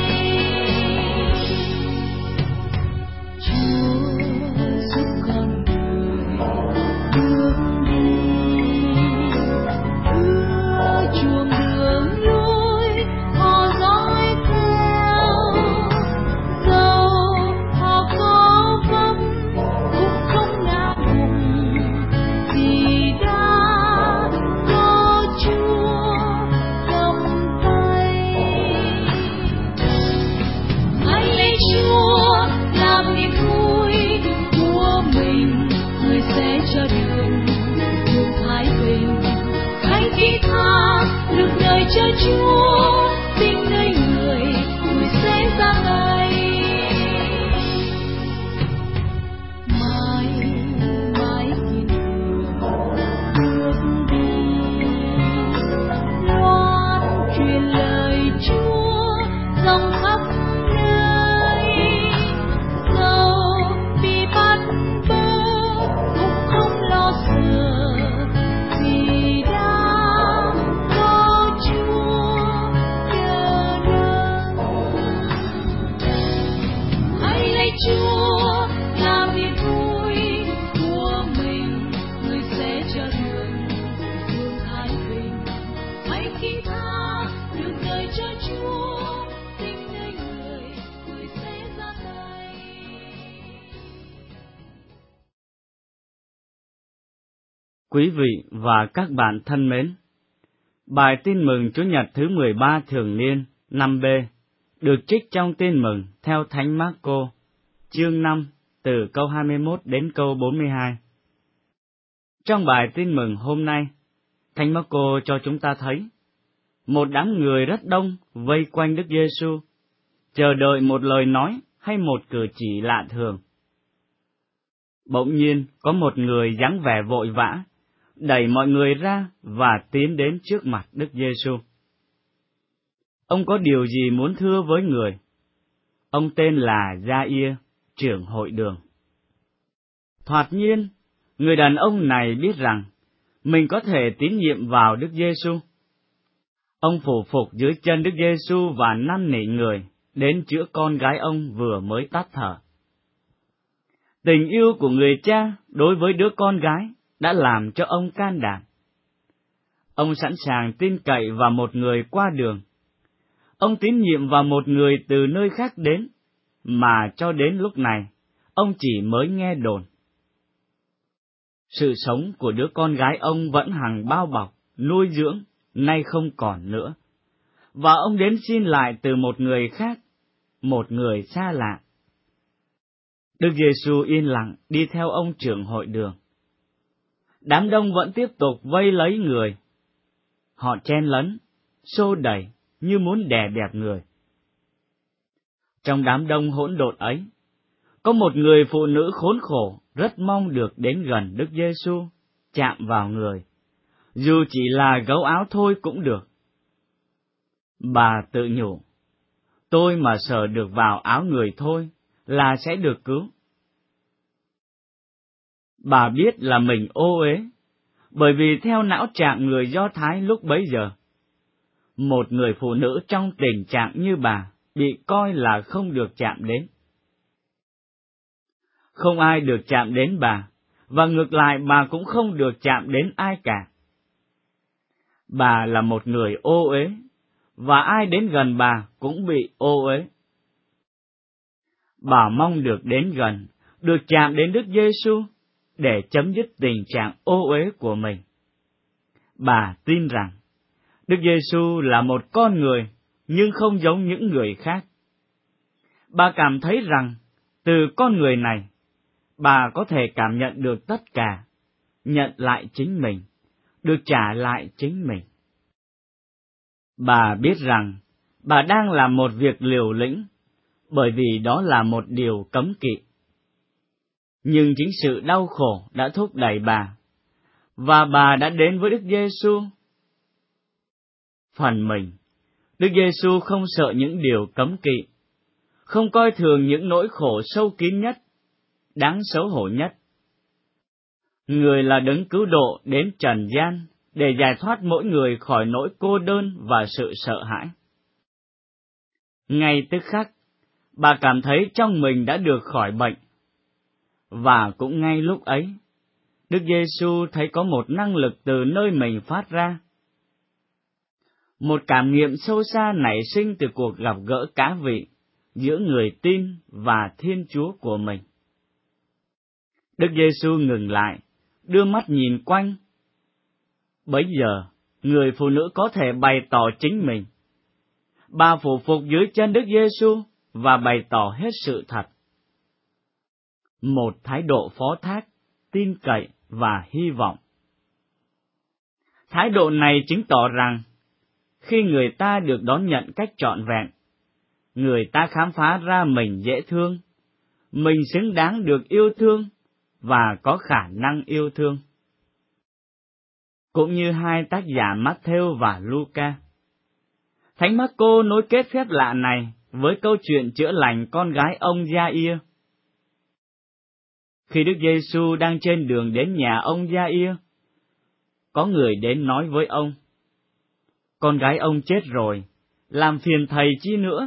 Speaker 2: Chúa giúp con người bước đi, hứa chuông đường lối họ dõi theo. Dẫu họ có vấp cũng không ngã gục, vì đã có Chúa cầm tay. Hãy lấy Chúa làm niềm vui của mình, người sẽ cho đường đường thái bình. Hãy khi tha được đời cho Chúa, tình nơi người, người sẽ ra tay. Mãi mãi kiên cường bước đi, loan truyền lời Chúa rộng khắp nơi. Dẫu bị bắt bớ cũng không lo sợ, vì đã có Chúa chờ đợi. Hãy lấy Chúa làm niềm vui của mình, người sẽ cho đường đường thái bình. Hãy khi tha đường đời cho Chúa, tình nơi người, người sẽ ra tay.
Speaker 1: Quý vị và các bạn thân mến, bài tin mừng Chúa Nhật thứ mười ba thường niên năm B được trích trong tin mừng theo Thánh Mác-cô, chương năm, từ câu hai mươi mốt đến câu bốn mươi hai. Trong bài tin mừng hôm nay, Thánh Mác-cô cho chúng ta thấy một đám người rất đông vây quanh Đức Giê-xu, chờ đợi một lời nói hay một cử chỉ lạ thường. Bỗng nhiên có một người dáng vẻ vội vã, đẩy mọi người ra và tiến đến trước mặt Đức Giê-xu. Ông có điều gì muốn thưa với người? Ông tên là Gia-ia, trưởng hội đường. Thoạt nhiên, người đàn ông này biết rằng mình có thể tín nhiệm vào Đức Giê-xu. Ông phủ phục dưới chân Đức Giêsu và năn nỉ người đến chữa con gái ông vừa mới tắt thở. Tình yêu của người cha đối với đứa con gái đã làm cho ông can đảm. Ông sẵn sàng tin cậy vào một người qua đường. Ông tín nhiệm vào một người từ nơi khác đến, mà cho đến lúc này, ông chỉ mới nghe đồn. Sự sống của đứa con gái ông vẫn hằng bao bọc, nuôi dưỡng, nay không còn nữa. Và ông đến xin lại từ một người khác, một người xa lạ. Đức Giêsu yên lặng đi theo ông trưởng hội đường. Đám đông vẫn tiếp tục vây lấy người. Họ chen lấn, xô đẩy như muốn đè bẹp người. Trong đám đông hỗn độn ấy, có một người phụ nữ khốn khổ rất mong được đến gần Đức Giêsu, chạm vào người, dù chỉ là gấu áo thôi cũng được. Bà tự nhủ, tôi mà sờ được vào áo người thôi là sẽ được cứu. Bà biết là mình ô uế, bởi vì theo não trạng người Do Thái lúc bấy giờ, một người phụ nữ trong tình trạng như bà bị coi là không được chạm đến. Không ai được chạm đến bà, và ngược lại bà cũng không được chạm đến ai cả. Bà là một người ô uế, và ai đến gần bà cũng bị ô uế. Bà mong được đến gần, được chạm đến Đức Giêsu để chấm dứt tình trạng ô uế của mình. Bà tin rằng Đức Giêsu là một con người, nhưng không giống những người khác. Bà cảm thấy rằng từ con người này, bà có thể cảm nhận được tất cả, nhận lại chính mình, được trả lại chính mình. Bà biết rằng bà đang làm một việc liều lĩnh, bởi vì đó là một điều cấm kỵ. Nhưng chính sự đau khổ đã thúc đẩy bà, và bà đã đến với Đức Giêsu. Phần mình, Đức Giêsu không sợ những điều cấm kỵ, không coi thường những nỗi khổ sâu kín nhất, đáng xấu hổ nhất. Người là đấng cứu độ đến trần gian để giải thoát mỗi người khỏi nỗi cô đơn và sự sợ hãi. Ngay tức khắc, bà cảm thấy trong mình đã được khỏi bệnh. Và cũng ngay lúc ấy, Đức Giêsu thấy có một năng lực từ nơi mình phát ra. Một cảm nghiệm sâu xa nảy sinh từ cuộc gặp gỡ cá vị giữa người tin và Thiên Chúa của mình. Đức Giêsu ngừng lại, đưa mắt nhìn quanh. Bấy giờ, người phụ nữ có thể bày tỏ chính mình. Bà phủ phục dưới chân Đức Giêsu và bày tỏ hết sự thật. Một thái độ phó thác, tin cậy và hy vọng. Thái độ này chứng tỏ rằng, khi người ta được đón nhận cách trọn vẹn, người ta khám phá ra mình dễ thương, mình xứng đáng được yêu thương và có khả năng yêu thương. Cũng như hai tác giả Matthew và Luca, Thánh Marco nối kết phép lạ này với câu chuyện chữa lành con gái ông Gia-ir. Khi Đức Giêsu đang trên đường đến nhà ông Gia-ir, có người đến nói với ông, con gái ông chết rồi, làm phiền thầy chi nữa.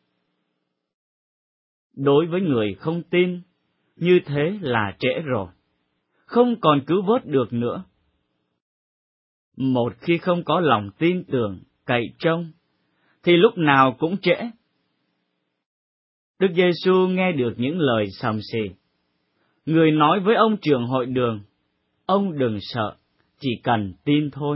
Speaker 1: Đối với người không tin, như thế là trễ rồi, không còn cứu vớt được nữa. Một khi không có lòng tin tưởng, cậy trông, thì lúc nào cũng trễ. Đức Giêsu nghe được những lời xàm xì. Người nói với ông trưởng hội đường, ông đừng sợ, chỉ cần tin thôi.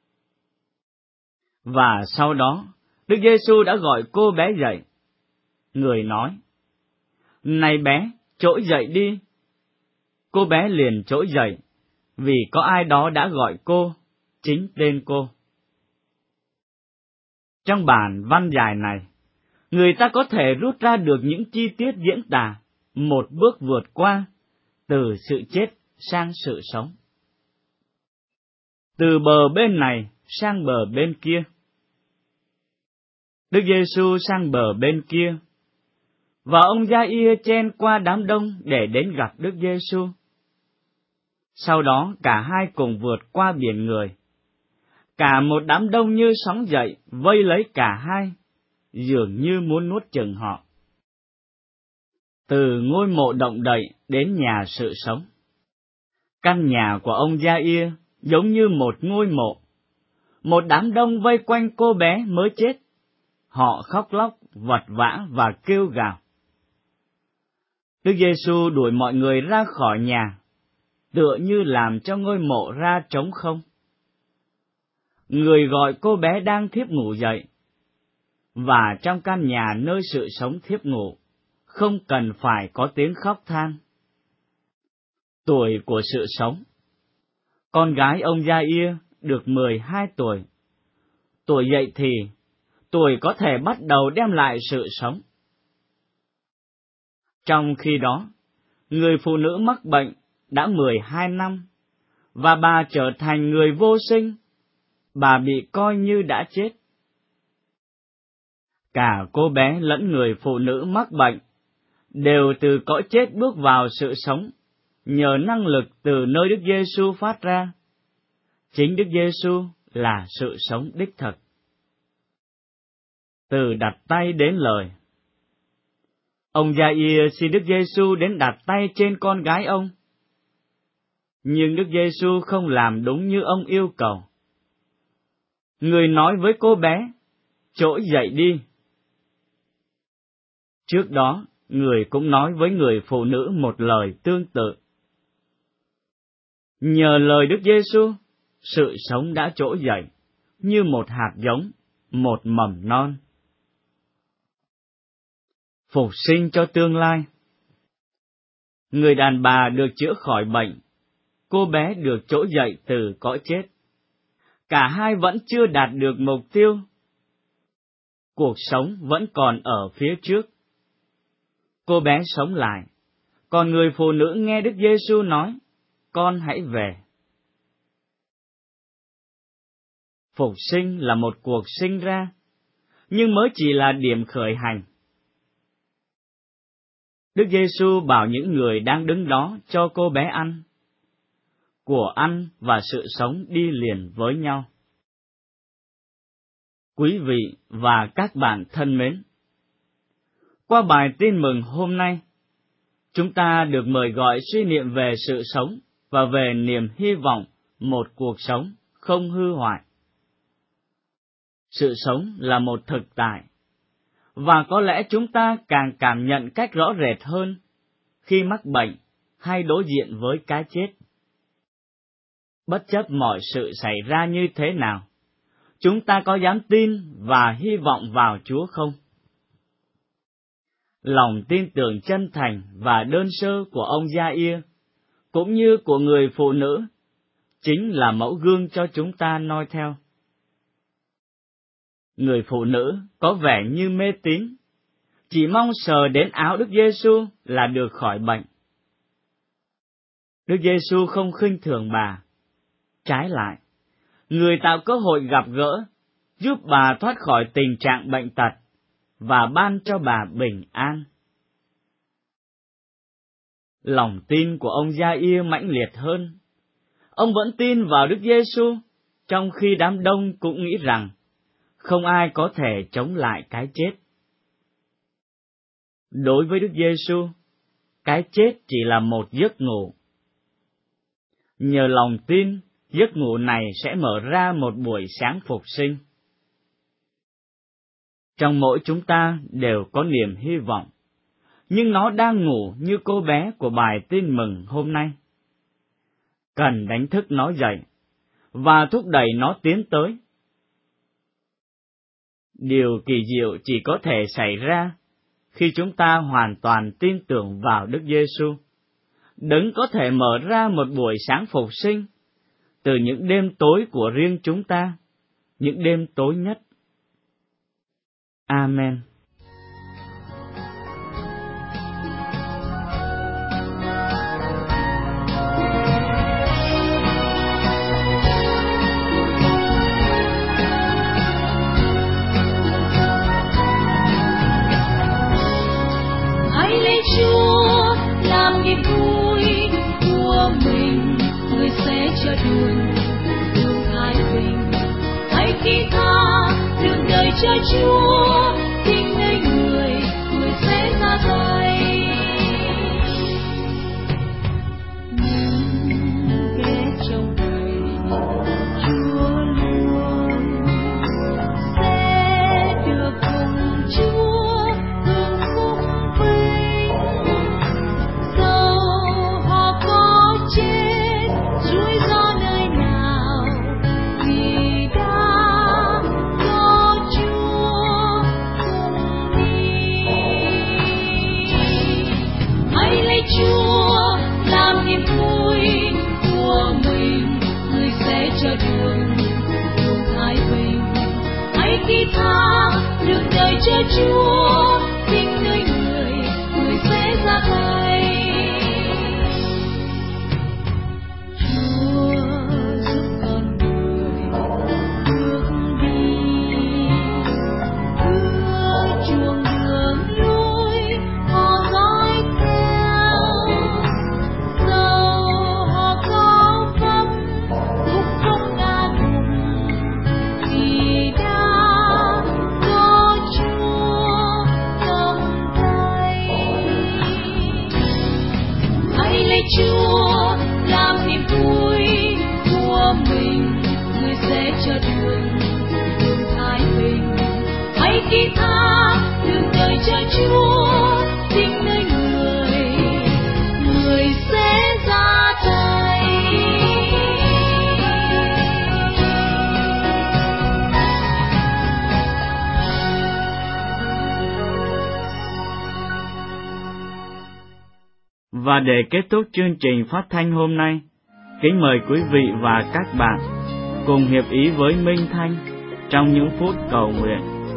Speaker 1: Và sau đó, Đức Giêsu đã gọi cô bé dậy. Người nói, này bé, trỗi dậy đi. Cô bé liền trỗi dậy, vì có ai đó đã gọi cô, chính tên cô. Trong bản văn dài này, người ta có thể rút ra được những chi tiết diễn tả một bước vượt qua từ sự chết sang sự sống, từ bờ bên này sang bờ bên kia. Đức Giêsu sang bờ bên kia, và ông Gia-ir chen qua đám đông để đến gặp Đức Giêsu. Sau đó cả hai cùng vượt qua biển người. Cả một đám đông như sóng dậy, vây lấy cả hai, dường như muốn nuốt chửng họ. Từ ngôi mộ động đậy đến nhà sự sống. Căn nhà của ông Gia-ia giống như một ngôi mộ. Một đám đông vây quanh cô bé mới chết. Họ khóc lóc, vật vã và kêu gào. Đức Giê-xu đuổi mọi người ra khỏi nhà, tựa như làm cho ngôi mộ ra trống không. Người gọi cô bé đang thiếp ngủ dậy, và trong căn nhà nơi sự sống thiếp ngủ, không cần phải có tiếng khóc than. Tuổi của sự sống. Con gái ông Gia-ia được mười hai tuổi. Tuổi dậy thì, tuổi có thể bắt đầu đem lại sự sống. Trong khi đó, người phụ nữ mắc bệnh đã mười hai năm, và bà trở thành người vô sinh, bà bị coi như đã chết. Cả cô bé lẫn người phụ nữ mắc bệnh đều từ cõi chết bước vào sự sống, nhờ năng lực từ nơi Đức Giê-xu phát ra. Chính Đức Giê-xu là sự sống đích thực. Từ đặt tay đến lời. Ông Gia-ia xin Đức Giê-xu đến đặt tay trên con gái ông. Nhưng Đức Giê-xu không làm đúng như ông yêu cầu. Người nói với cô bé, trỗi dậy đi. Trước đó, người cũng nói với người phụ nữ một lời tương tự. Nhờ lời Đức Giê-xu, sự sống đã trỗi dậy, như một hạt giống, một mầm non. Phục sinh cho tương lai. Người đàn bà được chữa khỏi bệnh, cô bé được trỗi dậy từ cõi chết. Cả hai vẫn chưa đạt được mục tiêu. Cuộc sống vẫn còn ở phía trước. Cô bé sống lại, còn người phụ nữ nghe Đức Giê-xu nói, con hãy về. Phục sinh là một cuộc sinh ra, nhưng mới chỉ là điểm khởi hành. Đức Giê-xu bảo những người đang đứng đó cho cô bé ăn. Của ăn và sự sống đi liền với nhau. Quý vị và các bạn thân mến, qua bài tin mừng hôm nay, chúng ta được mời gọi suy niệm về sự sống và về niềm hy vọng một cuộc sống không hư hoại. Sự sống là một thực tại, và có lẽ chúng ta càng cảm nhận cách rõ rệt hơn khi mắc bệnh hay đối diện với cái chết. Bất chấp mọi sự xảy ra như thế nào, chúng ta có dám tin và hy vọng vào Chúa không? Lòng tin tưởng chân thành và đơn sơ của ông Gia-ia, cũng như của người phụ nữ, chính là mẫu gương cho chúng ta noi theo. Người phụ nữ có vẻ như mê tín, chỉ mong sờ đến áo Đức Giê-xu là được khỏi bệnh. Đức Giê-xu không khinh thường bà. Trái lại, người tạo cơ hội gặp gỡ, giúp bà thoát khỏi tình trạng bệnh tật và ban cho bà bình an. Lòng tin của ông Gia-ia mãnh liệt hơn. Ông vẫn tin vào Đức Giê-xu, trong khi đám đông cũng nghĩ rằng không ai có thể chống lại cái chết. Đối với Đức Giê-xu, cái chết chỉ là một giấc ngủ. Nhờ lòng tin, giấc ngủ này sẽ mở ra một buổi sáng phục sinh. Trong mỗi chúng ta đều có niềm hy vọng, nhưng nó đang ngủ như cô bé của bài tin mừng hôm nay. Cần đánh thức nó dậy, và thúc đẩy nó tiến tới. Điều kỳ diệu chỉ có thể xảy ra khi chúng ta hoàn toàn tin tưởng vào Đức Giê-xu, Đấng có thể mở ra một buổi sáng phục sinh từ những đêm tối của riêng chúng ta, những đêm tối nhất. Amen.
Speaker 2: Hãy lấy Chúa làm niềm vui của mình, người sẽ cho đường đường thái bình cho Chúa, tin nơi người, người sẽ ra tay. Những kẻ trong đời Chúa luôn sẽ được cùng Chúa hưởng phúc vinh. Dẫu họ có chết rủi ro nơi nào, vì đã có Chúa cùng đi. Hãy lấy Chúa làm niềm vui của mình, người sẽ cho đường đường thái bình. Hãy ký tha đường đời cho Chúa, tin nơi người, người sẽ ra tay. Chúa giúp con người bước đi, hứa chuông đường lối họ dõi theo. Dẫu họ có vấp cũng không ngã gục, vì đã có Chúa cầm tay. Hãy lấy Chúa làm niềm vui của mình, người sẽ cho đường đường thái bình. Hãy ký tha đường đời cho Chúa, tin nơi người, người sẽ ra tay.
Speaker 1: Và để kết thúc chương trình phát thanh hôm nay, kính mời quý vị và các bạn cùng hiệp ý với Minh Thanh trong những phút cầu nguyện.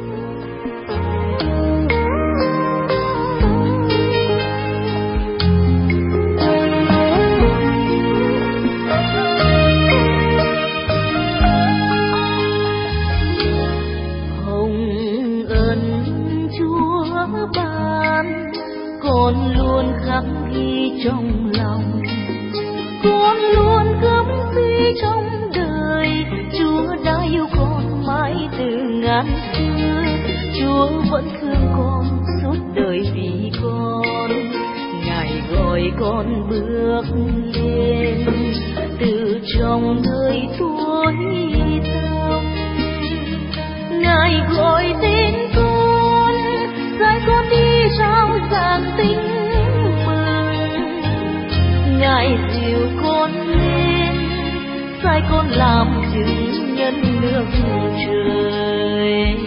Speaker 2: Hồng ân Chúa ban, con luôn khắc ghi trong lòng, con luôn gấm ghi trong đời. Chúa đã yêu con mãi từ ngàn xưa, Chúa vẫn thương con suốt đời vì con. Ngài gọi con bước lên từ trong nơi tối tăm, Ngài gọi tên con, dạy con đi trong sáng tinh mừng. Ngài dìu con lên, dạy con làm chứng nhân nước trời.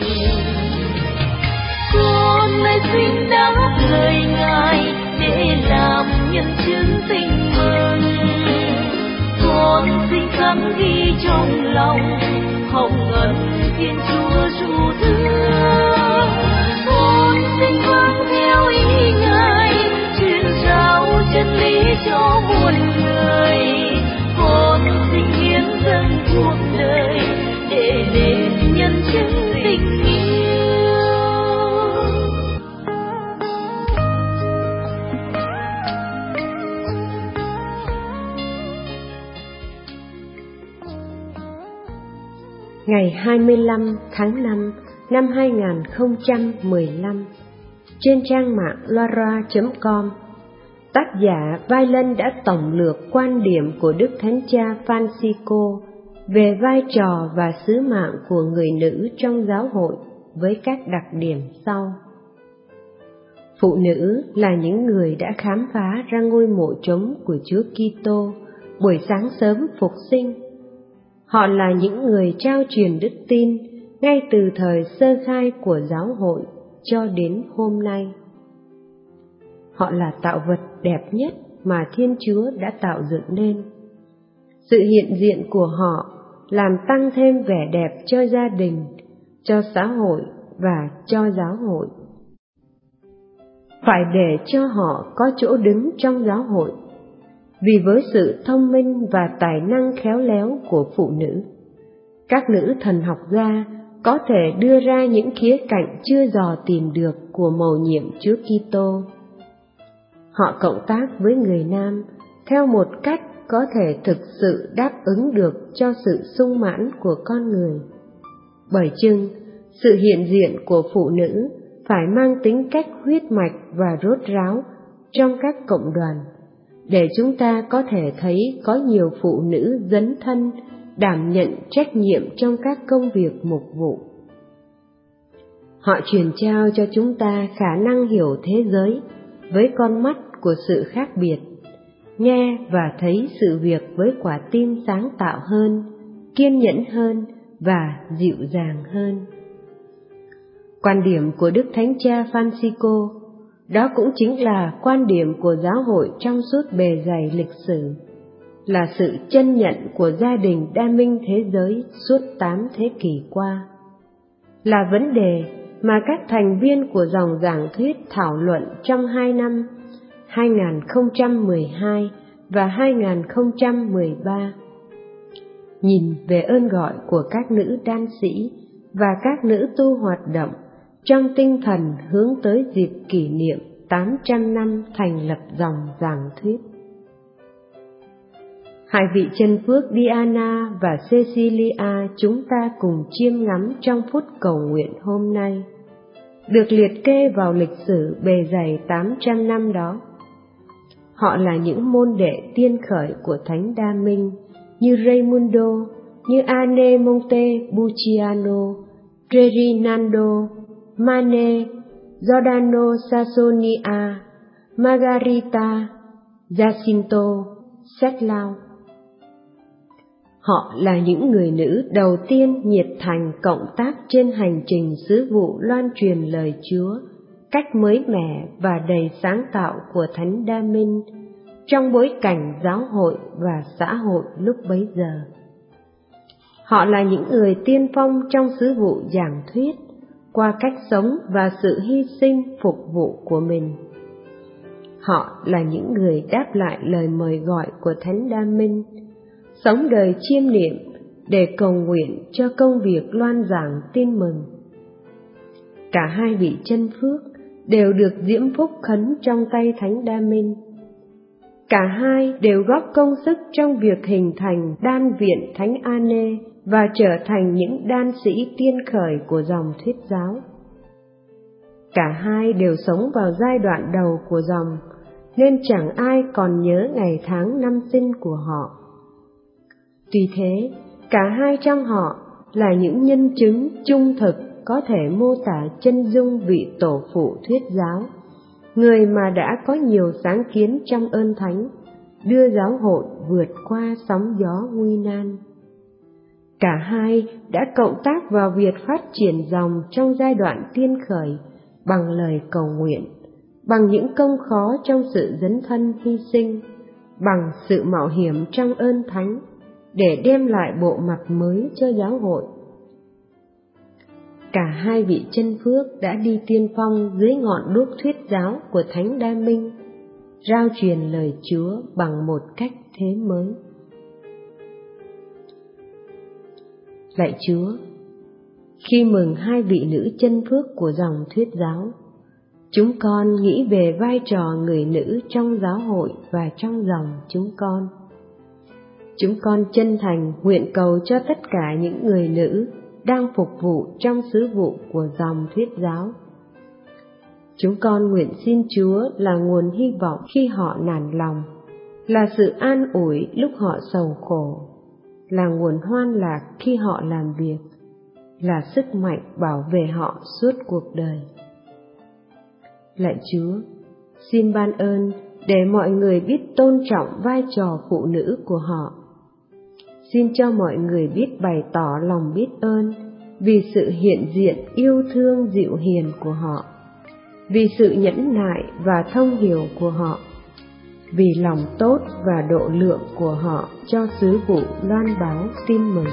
Speaker 2: Con nay xin đáp lời Ngài để làm nhân chứng tin mừng. Con xin khắc ghi trong lòng hồng ân Thiên Chúa ru thương. Con xin vâng theo ý Ngài, truyền giao chân lý cho muôn người. Con xin hiến dâng cuộc đời để đến nhân chứng tình yêu.
Speaker 6: Ngày hai mươi lăm tháng năm năm hai nghìn không trăm mười lăm, trên trang mạng loara chấm com, tác giả Vai Lân đã tổng lược quan điểm của Đức Thánh Cha Francisco về vai trò và sứ mạng của người nữ trong giáo hội với các đặc điểm sau. Phụ nữ là những người đã khám phá ra ngôi mộ trống của Chúa Kitô buổi sáng sớm phục sinh. Họ là những người trao truyền đức tin ngay từ thời sơ khai của giáo hội cho đến hôm nay. Họ là tạo vật đẹp nhất mà Thiên Chúa đã tạo dựng nên. Sự hiện diện của họ làm tăng thêm vẻ đẹp cho gia đình, cho xã hội và cho giáo hội. Phải để cho họ có chỗ đứng trong giáo hội, vì với sự thông minh và tài năng khéo léo của phụ nữ, các nữ thần học gia có thể đưa ra những khía cạnh chưa dò tìm được của mầu nhiệm Chúa Kitô. Họ cộng tác với người nam theo một cách có thể thực sự đáp ứng được cho sự sung mãn của con người. Bởi chừng sự hiện diện của phụ nữ phải mang tính cách huyết mạch và rốt ráo trong các cộng đoàn, để chúng ta có thể thấy có nhiều phụ nữ dấn thân đảm nhận trách nhiệm trong các công việc mục vụ. Họ truyền trao cho chúng ta khả năng hiểu thế giới với con mắt của sự khác biệt, nghe và thấy sự việc với quả tim sáng tạo hơn, kiên nhẫn hơn và dịu dàng hơn. Quan điểm của Đức Thánh Cha Francisco, đó cũng chính là quan điểm của giáo hội trong suốt bề dày lịch sử, là sự chân nhận của gia đình đa minh thế giới suốt tám thế kỷ qua, là vấn đề mà các thành viên của dòng giảng thuyết thảo luận trong hai năm hai nghìn không trăm mười hai và hai nghìn không trăm mười ba. Nhìn về ơn gọi của các nữ đan sĩ và các nữ tu hoạt động trong tinh thần hướng tới dịp kỷ niệm tám trăm năm thành lập dòng giảng thuyết. Hai vị chân phước Diana và Cecilia chúng ta cùng chiêm ngắm trong phút cầu nguyện hôm nay, được liệt kê vào lịch sử bề dày tám trăm năm đó. Họ là những môn đệ tiên khởi của Thánh Đa Minh như Raimundo, như Anne Montebuciano, Ferdinando, Mane, Giordano Sassonia, Margarita, Jacinto, Setlau. Họ là những người nữ đầu tiên nhiệt thành cộng tác trên hành trình sứ vụ loan truyền lời Chúa, cách mới mẻ và đầy sáng tạo của Thánh Đa Minh trong bối cảnh giáo hội và xã hội lúc bấy giờ. Họ là những người tiên phong trong sứ vụ giảng thuyết, qua cách sống và sự hy sinh phục vụ của mình. Họ là những người đáp lại lời mời gọi của Thánh Đa Minh, sống đời chiêm niệm để cầu nguyện cho công việc loan giảng tin mừng. Cả hai vị chân phước đều được diễm phúc khấn trong tay Thánh Đa Minh. Cả hai đều góp công sức trong việc hình thành đan viện Thánh Anne và trở thành những đan sĩ tiên khởi của dòng thuyết giáo. Cả hai đều sống vào giai đoạn đầu của dòng, nên chẳng ai còn nhớ ngày tháng năm sinh của họ. Tuy thế, cả hai trong họ là những nhân chứng trung thực có thể mô tả chân dung vị tổ phụ thuyết giáo, người mà đã có nhiều sáng kiến trong ơn thánh, đưa giáo hội vượt qua sóng gió nguy nan. Cả hai đã cộng tác vào việc phát triển dòng trong giai đoạn tiên khởi bằng lời cầu nguyện, bằng những công khó trong sự dấn thân hy sinh, bằng sự mạo hiểm trong ơn thánh, để đem lại bộ mặt mới cho giáo hội. Cả hai vị chân phước đã đi tiên phong dưới ngọn đuốc thuyết giáo của Thánh Đa Minh, rao truyền lời Chúa bằng một cách thế mới. Lạy Chúa, khi mừng hai vị nữ chân phước của dòng thuyết giáo, chúng con nghĩ về vai trò người nữ trong giáo hội và trong dòng chúng con. Chúng con chân thành nguyện cầu cho tất cả những người nữ đang phục vụ trong sứ vụ của dòng thuyết giáo. Chúng con nguyện xin Chúa là nguồn hy vọng khi họ nản lòng, là sự an ủi lúc họ sầu khổ, là nguồn hoan lạc khi họ làm việc, là sức mạnh bảo vệ họ suốt cuộc đời. Lạy Chúa, xin ban ơn để mọi người biết tôn trọng vai trò phụ nữ của họ. Xin cho mọi người biết bày tỏ lòng biết ơn vì sự hiện diện yêu thương dịu hiền của họ, vì sự nhẫn nại và thông hiểu của họ, vì lòng tốt và độ lượng của họ cho sứ vụ loan báo tin mừng.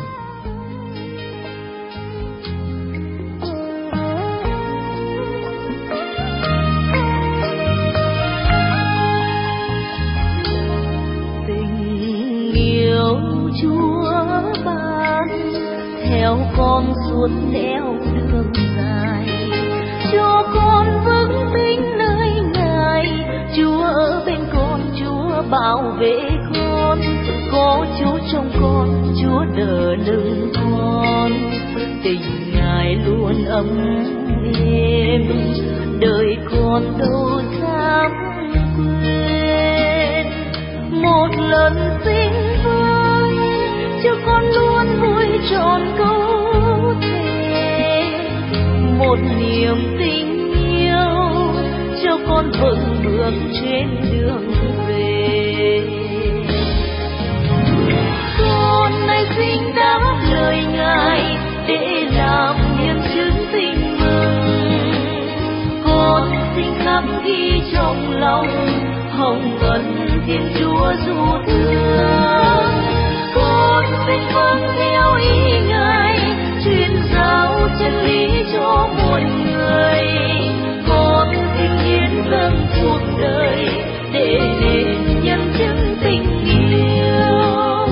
Speaker 2: Tình yêu Chúa ban theo con suốt nẻo đường dài, cho con vững tin nơi Ngài. Chúa ở bên con, Chúa bảo vệ con. con, có Chúa trong con, Chúa đỡ nâng con. Tình Ngài luôn ấm êm, đời con đâu dám quên. Một lần xin vâng, cho con luôn vui trọn câu thề. Một niềm tình yêu, cho con vững bước trên đường về. Con nay xin đáp lời Ngài để làm nhân chứng tình mừng. Con xin khắc ghi trong lòng hồng ân Thiên Chúa dù thương. Con xin vâng theo ý Ngài, truyền giáo chân lý cho mọi người. Con xin hiến dâng cuộc đời để nên nhân chứng tình yêu.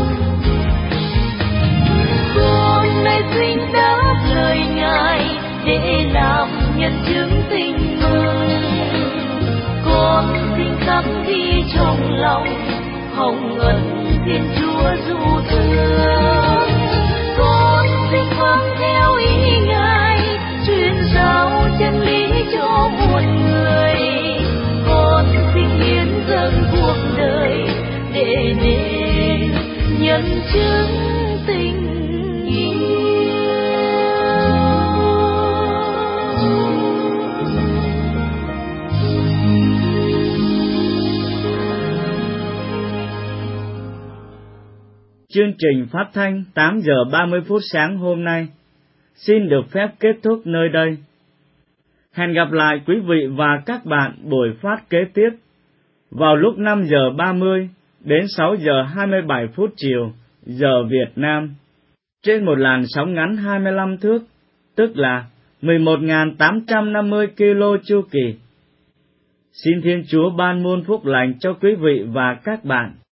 Speaker 2: Con nay xin đáp lời Ngài để làm nhân chứng tình mừng. Con xin khắc ghi trong lòng hồng ân Thiên Chúa dù thương. Con xin vâng theo ý Ngài, truyền giáo chân lý cho muôn người. Con xin hiến dâng cuộc đời để nên nhân chứng tình yêu.
Speaker 1: Chương trình phát thanh tám giờ ba mươi phút sáng hôm nay xin được phép kết thúc nơi đây. Hẹn gặp lại quý vị và các bạn buổi phát kế tiếp vào lúc năm giờ ba mươi đến sáu giờ hai mươi bảy phút chiều giờ Việt Nam trên một làn sóng ngắn hai mươi lăm thước, tức là mười một nghìn tám trăm năm mươi ki lô chu kỳ. Xin Thiên Chúa ban muôn phúc lành cho quý vị và các bạn.